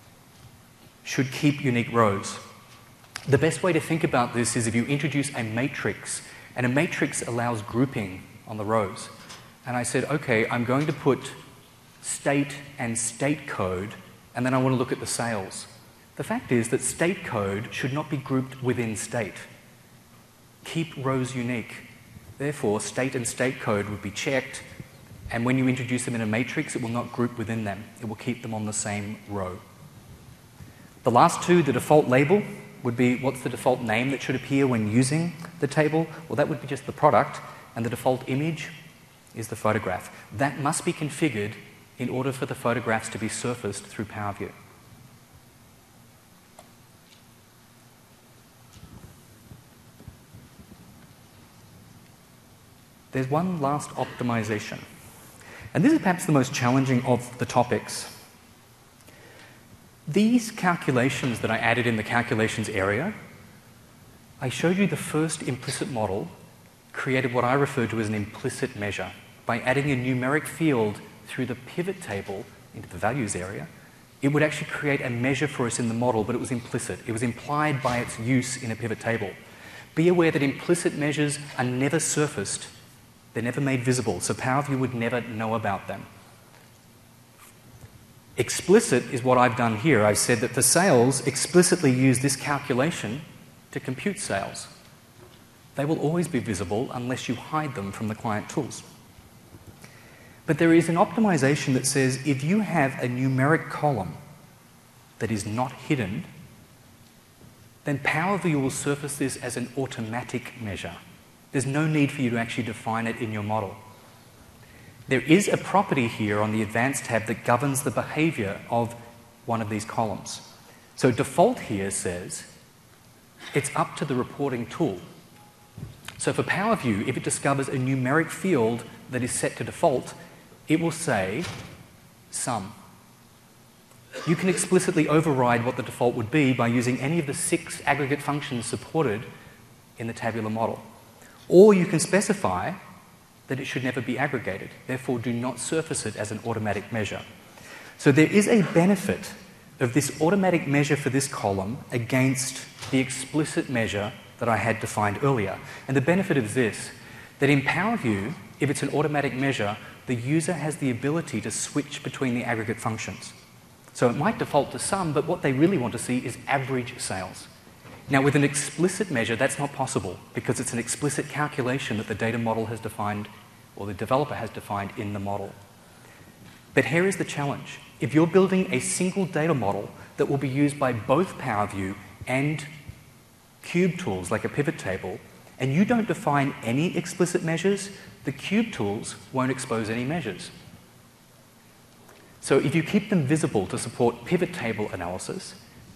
Speaker 1: should keep unique rows. The best way to think about this is if you introduce a matrix, and a matrix allows grouping on the rows. And I said, okay, I'm going to put state and state code, and then I want to look at the sales. The fact is that state code should not be grouped within state. Keep rows unique. Therefore, state and state code would be checked, and when you introduce them in a matrix, it will not group within them. It will keep them on the same row. The last two, the default label, would be what's the default name that should appear when using the table? Well, that would be just the product, and the default image is the photograph. That must be configured in order for the photographs to be surfaced through PowerView. There's one last optimization. And this is perhaps the most challenging of the topics. These calculations that I added in the calculations area, I showed you the first implicit model created what I refer to as an implicit measure. By adding a numeric field through the pivot table into the values area, it would actually create a measure for us in the model, but it was implicit. It was implied by its use in a pivot table. Be aware that implicit measures are never surfaced. They're never made visible, so PowerView would never know about them. Explicit is what I've done here. I've said that for sales, explicitly use this calculation to compute sales. They will always be visible unless you hide them from the client tools. But there is an optimization that says if you have a numeric column that is not hidden, then PowerView will surface this as an automatic measure. There's no need for you to actually define it in your model. There is a property here on the Advanced tab that governs the behavior of one of these columns. So default here says it's up to the reporting tool. So for PowerView, if it discovers a numeric field that is set to default, it will say sum. You can explicitly override what the default would be by using any of the six aggregate functions supported in the tabular model. Or you can specify that it should never be aggregated. Therefore, do not surface it as an automatic measure. So there is a benefit of this automatic measure for this column against the explicit measure that I had defined earlier. And the benefit is this, that in PowerView, if it's an automatic measure, the user has the ability to switch between the aggregate functions. So it might default to sum, but what they really want to see is average sales. Now, with an explicit measure, that's not possible because it's an explicit calculation that the data model has defined, or the developer has defined in the model. But here is the challenge. If you're building a single data model that will be used by both PowerView and cube tools like a pivot table, and you don't define any explicit measures, the cube tools won't expose any measures. So if you keep them visible to support pivot table analysis,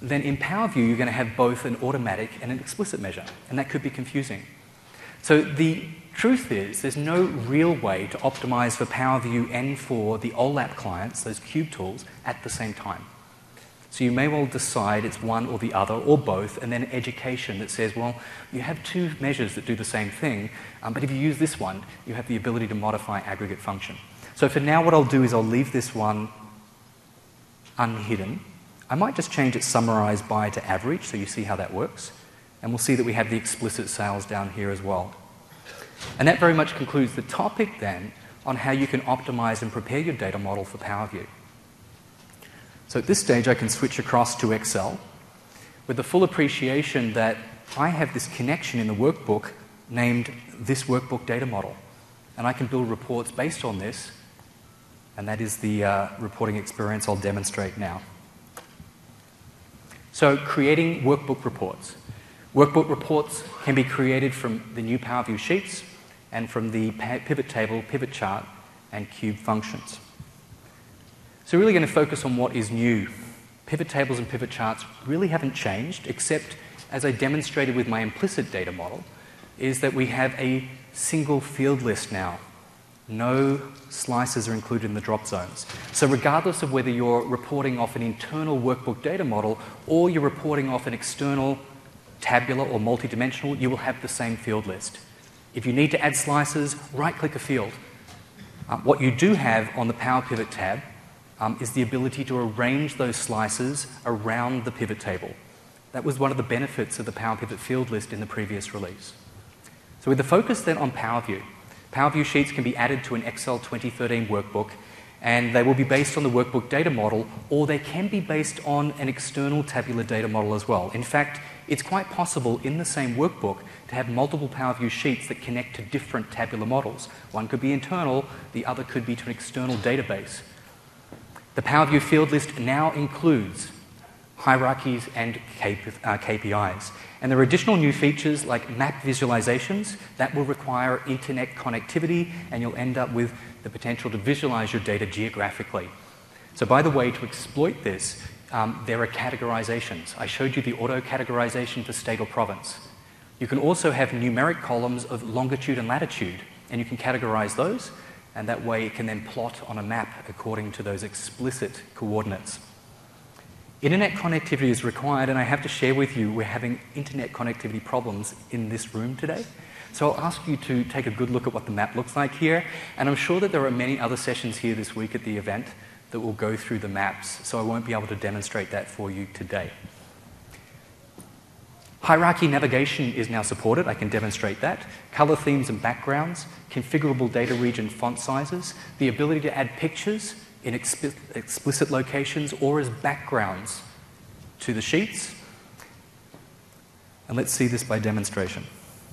Speaker 1: then in PowerView you're going to have both an automatic and an explicit measure, and that could be confusing. So the truth is there's no real way to optimize for PowerView and for the O L A P clients, those cube tools, at the same time. So you may well decide it's one or the other, or both, and then education that says, well, you have two measures that do the same thing, um, but if you use this one, you have the ability to modify aggregate function. So for now, what I'll do is I'll leave this one unhidden. I might just change it summarize by to average, so you see how that works. And we'll see that we have the explicit sales down here as well. And that very much concludes the topic then on how you can optimize and prepare your data model for PowerView. So at this stage, I can switch across to Excel with the full appreciation that I have this connection in the workbook named this workbook data model. And I can build reports based on this, and that is the uh, reporting experience I'll demonstrate now. So creating workbook reports. Workbook reports can be created from the new PowerView sheets and from the pivot table, pivot chart, and cube functions. So we're really going to focus on what is new. Pivot tables and pivot charts really haven't changed, except as I demonstrated with my implicit data model, is that we have a single field list now. No slices are included in the drop zones. So regardless of whether you're reporting off an internal workbook data model or you're reporting off an external tabular or multidimensional, you will have the same field list. If you need to add slices, right-click a field. Uh, what you do have on the Power Pivot tab um, is the ability to arrange those slices around the pivot table. That was one of the benefits of the Power Pivot field list in the previous release. So with the focus then on PowerView, PowerView sheets can be added to an Excel twenty thirteen workbook, and they will be based on the workbook data model, or they can be based on an external tabular data model as well. In fact, it's quite possible in the same workbook to have multiple PowerView sheets that connect to different tabular models. One could be internal, the other could be to an external database. The PowerView field list now includes hierarchies and K P Is. And there are additional new features like map visualizations that will require internet connectivity, and you'll end up with the potential to visualize your data geographically. So by the way, to exploit this, um, there are categorizations. I showed you the auto-categorization for state or province. You can also have numeric columns of longitude and latitude, and you can categorize those, and that way it can then plot on a map according to those explicit coordinates. Internet connectivity is required, and I have to share with you, we're having internet connectivity problems in this room today. So I'll ask you to take a good look at what the map looks like here, and I'm sure that there are many other sessions here this week at the event that will go through the maps, so I won't be able to demonstrate that for you today. Hierarchy navigation is now supported. I can demonstrate that. Color themes and backgrounds, configurable data region font sizes, the ability to add pictures in expi- explicit locations or as backgrounds to the sheets. And let's see this by demonstration.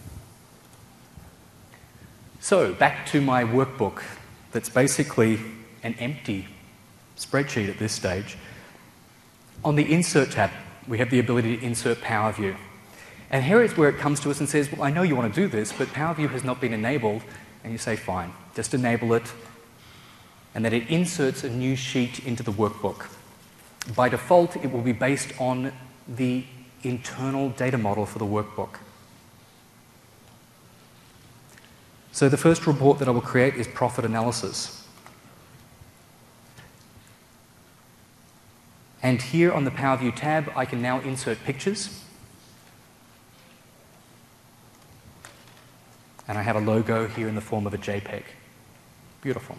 Speaker 1: So back to my workbook that's basically an empty spreadsheet at this stage. On the Insert tab, we have the ability to insert PowerView. And here is where it comes to us and says, well, I know you want to do this, but PowerView has not been enabled. And you say, fine, just enable it. And then it inserts a new sheet into the workbook. By default, it will be based on the internal data model for the workbook. So the first report that I will create is profit analysis. And here on the PowerView tab, I can now insert pictures. And I have a logo here in the form of a JPEG. Beautiful.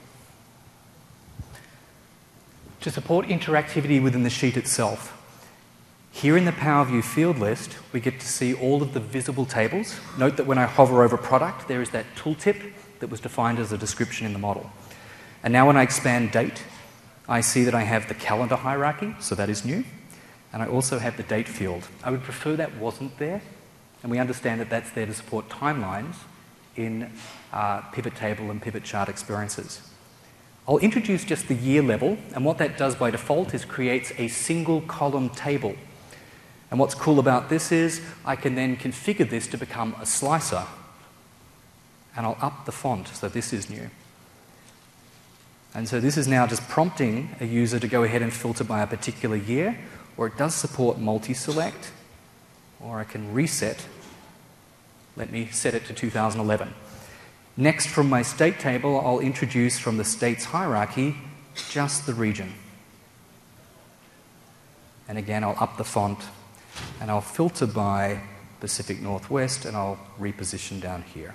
Speaker 1: To support interactivity within the sheet itself, here in the PowerView field list, we get to see all of the visible tables. Note that when I hover over product, there is that tooltip that was defined as a description in the model. And now when I expand date, I see that I have the calendar hierarchy, so that is new. And I also have the date field. I would prefer that wasn't there. And we understand that that's there to support timelines in uh, pivot table and pivot chart experiences. I'll introduce just the year level, and what that does by default is creates a single column table. And what's cool about this is I can then configure this to become a slicer, and I'll up the font, so this is new. And so this is now just prompting a user to go ahead and filter by a particular year, or it does support multi-select, or I can reset. Let me set it to two thousand eleven. Next, from my state table, I'll introduce from the states hierarchy just the region. And again, I'll up the font, and I'll filter by Pacific Northwest, and I'll reposition down here.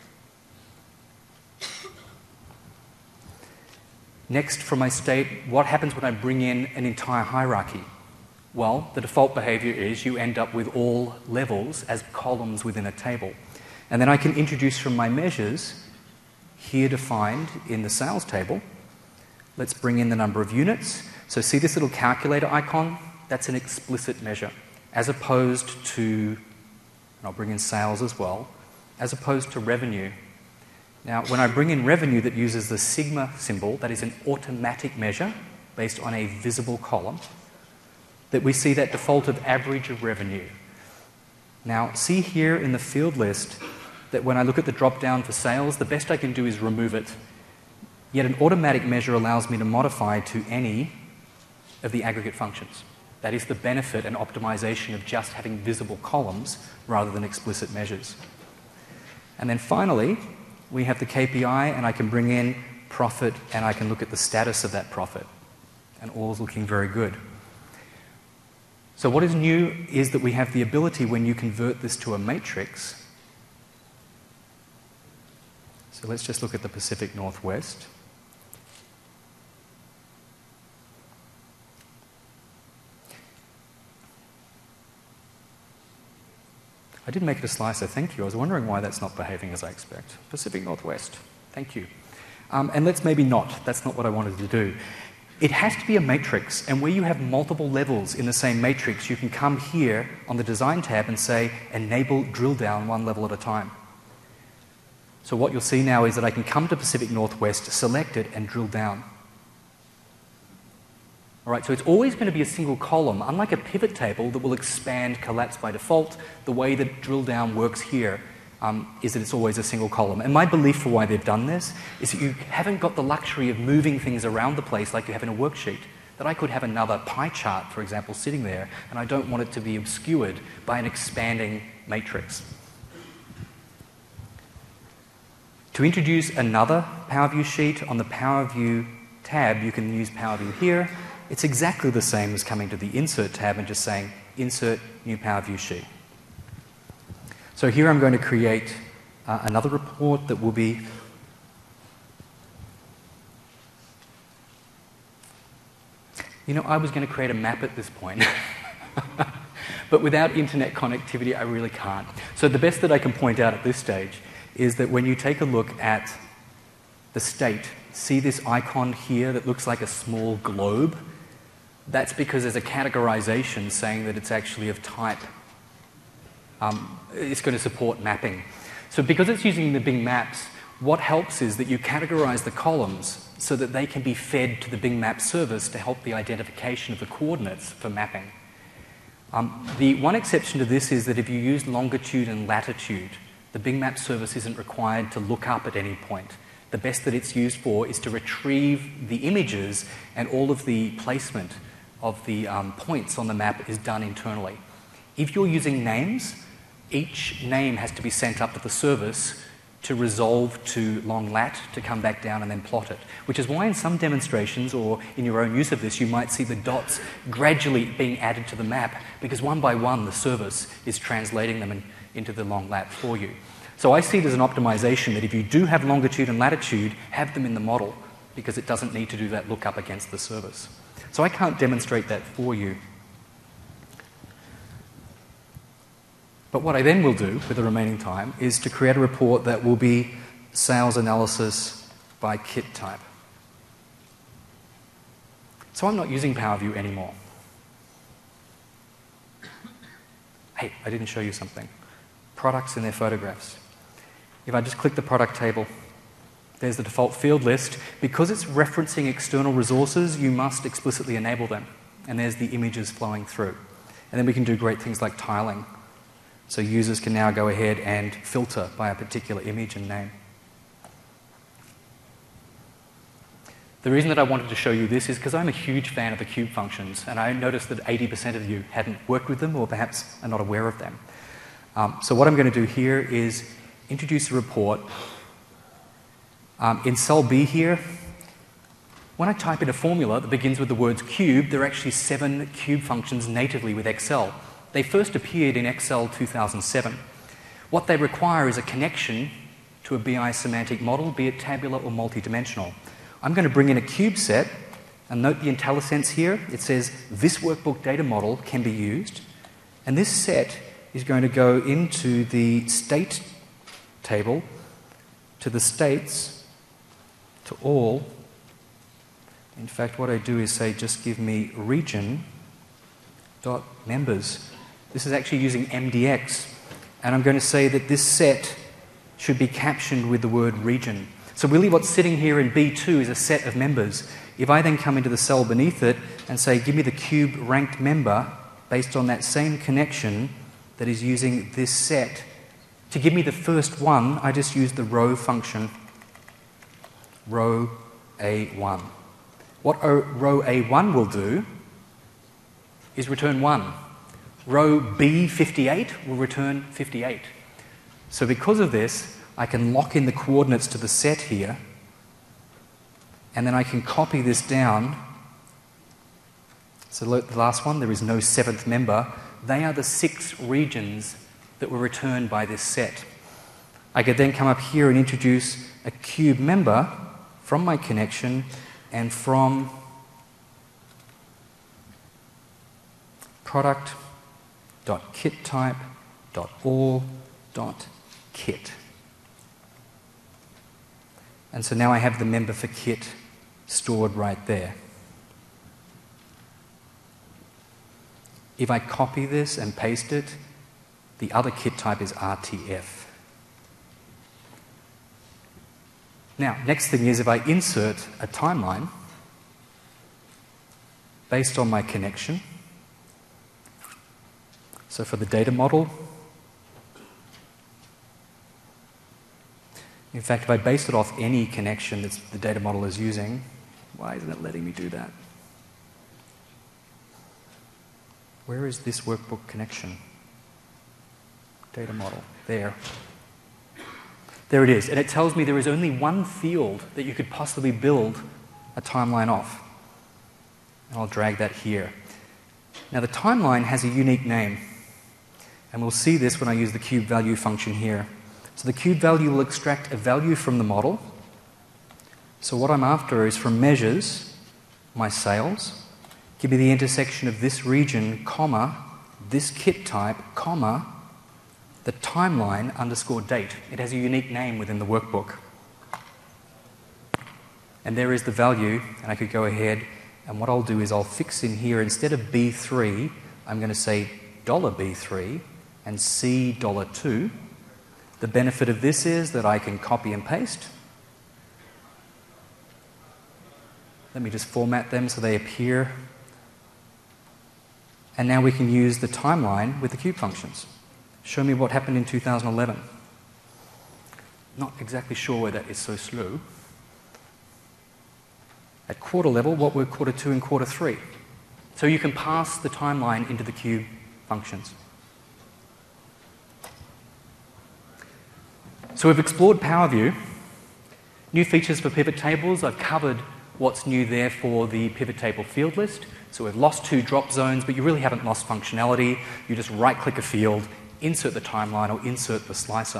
Speaker 1: Next, from my state, what happens when I bring in an entire hierarchy? Well, the default behavior is you end up with all levels as columns within a table. And then I can introduce from my measures, here defined in the sales table. Let's bring in the number of units. So see this little calculator icon? That's an explicit measure, as opposed to, and I'll bring in sales as well, as opposed to revenue. Now, when I bring in revenue that uses the sigma symbol, that is an automatic measure based on a visible column, that we see that default of average of revenue. Now, see here in the field list that when I look at the drop-down for sales, the best I can do is remove it. Yet an automatic measure allows me to modify to any of the aggregate functions. That is the benefit and optimization of just having visible columns rather than explicit measures. And then finally, we have the K P I, and I can bring in profit, and I can look at the status of that profit. And all is looking very good. So what is new is that we have the ability, when you convert this to a matrix. So let's just look at the Pacific Northwest. I did make it a slicer, thank you. I was wondering why that's not behaving as I expect. Pacific Northwest, thank you. Um, and let's maybe not, that's not what I wanted to do. It has to be a matrix, and where you have multiple levels in the same matrix, you can come here on the Design tab and say, enable drill down one level at a time. So what you'll see now is that I can come to Pacific Northwest, select it, and drill down. All right, so it's always going to be a single column, unlike a pivot table that will expand, collapse by default. The way that drill down works here um, is that it's always a single column. And my belief for why they've done this is that you haven't got the luxury of moving things around the place like you have in a worksheet. That I could have another pie chart, for example, sitting there, and I don't want it to be obscured by an expanding matrix. To introduce another PowerView sheet, on the PowerView tab, you can use PowerView here. It's exactly the same as coming to the Insert tab and just saying, Insert New PowerView Sheet. So here I'm going to create uh, another report that will be You know, I was going to create a map at this point. But without internet connectivity, I really can't. So the best that I can point out at this stage is that when you take a look at the state, see this icon here that looks like a small globe? That's because there's a categorization saying that it's actually of type. Um, it's going to support mapping. So because it's using the Bing Maps, what helps is that you categorize the columns so that they can be fed to the Bing Maps service to help the identification of the coordinates for mapping. Um, the one exception to this is that if you use longitude and latitude, the Bing Maps service isn't required to look up at any point. The best that it's used for is to retrieve the images, and all of the placement of the um, points on the map is done internally. If you're using names, each name has to be sent up to the service to resolve to long lat, to come back down and then plot it. Which is why in some demonstrations, or in your own use of this, you might see the dots gradually being added to the map, because one by one the service is translating them in, into the long lat for you. So I see it as an optimization that if you do have longitude and latitude, have them in the model, because it doesn't need to do that lookup against the service. So I can't demonstrate that for you. But what I then will do with the remaining time is to create a report that will be sales analysis by kit type. So I'm not using PowerView anymore. Hey, I didn't show you something. Products and their photographs. If I just click the product table, there's the default field list. Because it's referencing external resources, you must explicitly enable them. And there's the images flowing through. And then we can do great things like tiling. So users can now go ahead and filter by a particular image and name. The reason that I wanted to show you this is because I'm a huge fan of the cube functions, and I noticed that eighty percent of you hadn't worked with them or perhaps are not aware of them. Um, so what I'm going to do here is introduce a report. Um, in cell B here, when I type in a formula that begins with the words cube, there are actually seven cube functions natively with Excel. They first appeared in Excel two thousand seven. What they require is a connection to a B I semantic model, be it tabular or multidimensional. I'm going to bring in a cube set, and note the IntelliSense here. It says this workbook data model can be used, and this set is going to go into the state table, to the states, to all. In fact, what I do is say just give me region dot members. This is actually using M D X, and I'm going to say that this set should be captioned with the word region. So really what's sitting here in B two is a set of members. If I then come into the cell beneath it and say give me the cube ranked member based on that same connection that is using this set, to give me the first one, I just use the row function, row A one. What row A one will do is return one. Row B fifty-eight will return fifty-eight. So because of this, I can lock in the coordinates to the set here, and then I can copy this down. So the last one, there is no seventh member. They are the six regions that were returned by this set. I could then come up here and introduce a cube member from my connection and from product.kittype.all.kit. And so now I have the member for kit stored right there. If I copy this and paste it, the other kit type is R T F. Now, next thing is if I insert a timeline based on my connection. So for the data model, in fact, if I base it off any connection that the data model is using, why isn't it letting me do that? Where is this workbook connection? Data model, there. There it is, and it tells me there is only one field that you could possibly build a timeline off. And I'll drag that here. Now the timeline has a unique name, and we'll see this when I use the cube value function here. So the cube value will extract a value from the model. So what I'm after is from measures, my sales, give me the intersection of this region, comma, this kit type, comma, the timeline underscore date. It has a unique name within the workbook. And there is the value, and I could go ahead, and what I'll do is I'll fix in here, instead of B three, I'm going to say dollar B three and C dollar two. The benefit of this is that I can copy and paste. Let me just format them so they appear. And now we can use the timeline with the cube functions. Show me what happened in two thousand eleven. Not exactly sure why that is so slow. At quarter level, what were quarter two and quarter three? So you can pass the timeline into the cube functions. So we've explored PowerView. New features for pivot tables. I've covered what's new there for the pivot table field list. So we've lost two drop zones, but you really haven't lost functionality. You just right-click a field, insert the timeline, or insert the slicer.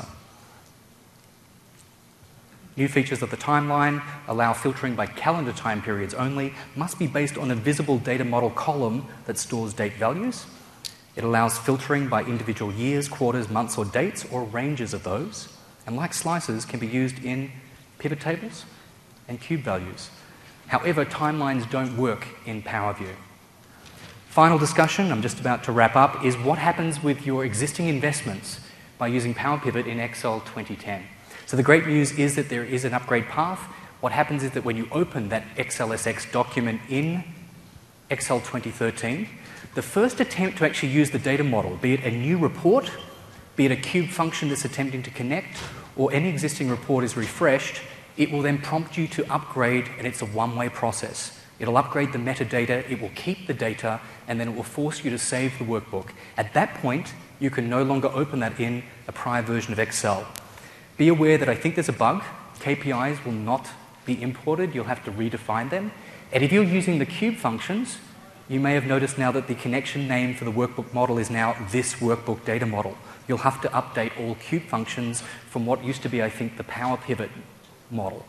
Speaker 1: New features of the timeline allow filtering by calendar time periods only, must be based on a visible data model column that stores date values. It allows filtering by individual years, quarters, months, or dates, or ranges of those. And like slicers, can be used in pivot tables and cube values. However, timelines don't work in PowerView. Final discussion, I'm just about to wrap up, is what happens with your existing investments by using PowerPivot in Excel twenty ten. So the great news is that there is an upgrade path. What happens is that when you open that X L S X document in Excel twenty thirteen, the first attempt to actually use the data model, be it a new report, be it a cube function that's attempting to connect, or any existing report is refreshed, it will then prompt you to upgrade, and it's a one-way process. It'll upgrade the metadata, it will keep the data, and then it will force you to save the workbook. At that point, you can no longer open that in a prior version of Excel. Be aware that I think there's a bug. K P Is will not be imported. You'll have to redefine them. And if you're using the cube functions, you may have noticed now that the connection name for the workbook model is now this workbook data model. You'll have to update all cube functions from what used to be, I think, the Power Pivot model.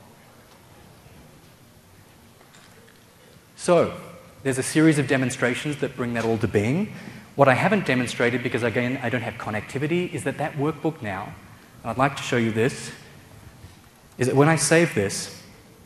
Speaker 1: So, there's a series of demonstrations that bring that all to being. What I haven't demonstrated, because again, I don't have connectivity, is that that workbook now, and I'd like to show you this, is that when I save this,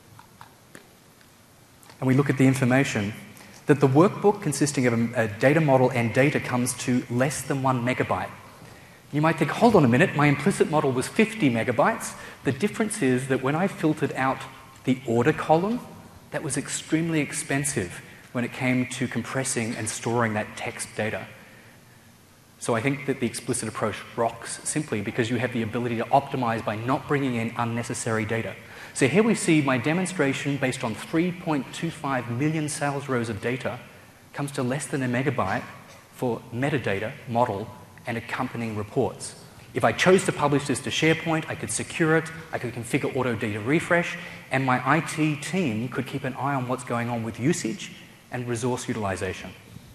Speaker 1: and we look at the information, that the workbook consisting of a, a data model and data comes to less than one megabyte. You might think, hold on a minute, my implicit model was fifty megabytes. The difference is that when I filtered out the order column, that was extremely expensive when it came to compressing and storing that text data. So I think that the explicit approach rocks simply because you have the ability to optimize by not bringing in unnecessary data. So here we see my demonstration based on three point two five million sales rows of data comes to less than a megabyte for metadata, model, and accompanying reports. If I chose to publish this to SharePoint, I could secure it, I could configure auto data refresh, and my I T team could keep an eye on what's going on with usage and resource utilization.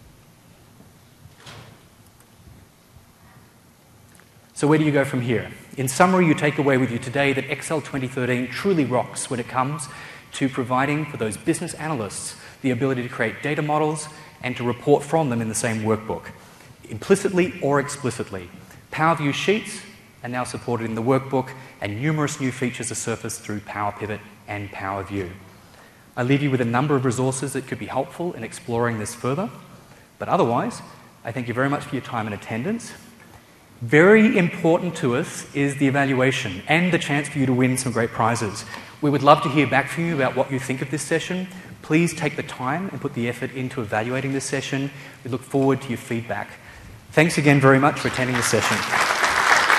Speaker 1: So where do you go from here? In summary, you take away with you today that Excel twenty thirteen truly rocks when it comes to providing for those business analysts the ability to create data models and to report from them in the same workbook, implicitly or explicitly. PowerView Sheets are now supported in the workbook, and numerous new features are surfaced through Power Pivot and PowerView. I leave you with a number of resources that could be helpful in exploring this further, but otherwise, I thank you very much for your time and attendance. Very important to us is the evaluation and the chance for you to win some great prizes. We would love to hear back from you about what you think of this session. Please take the time and put the effort into evaluating this session. We look forward to your feedback. Thanks again very much for attending this session.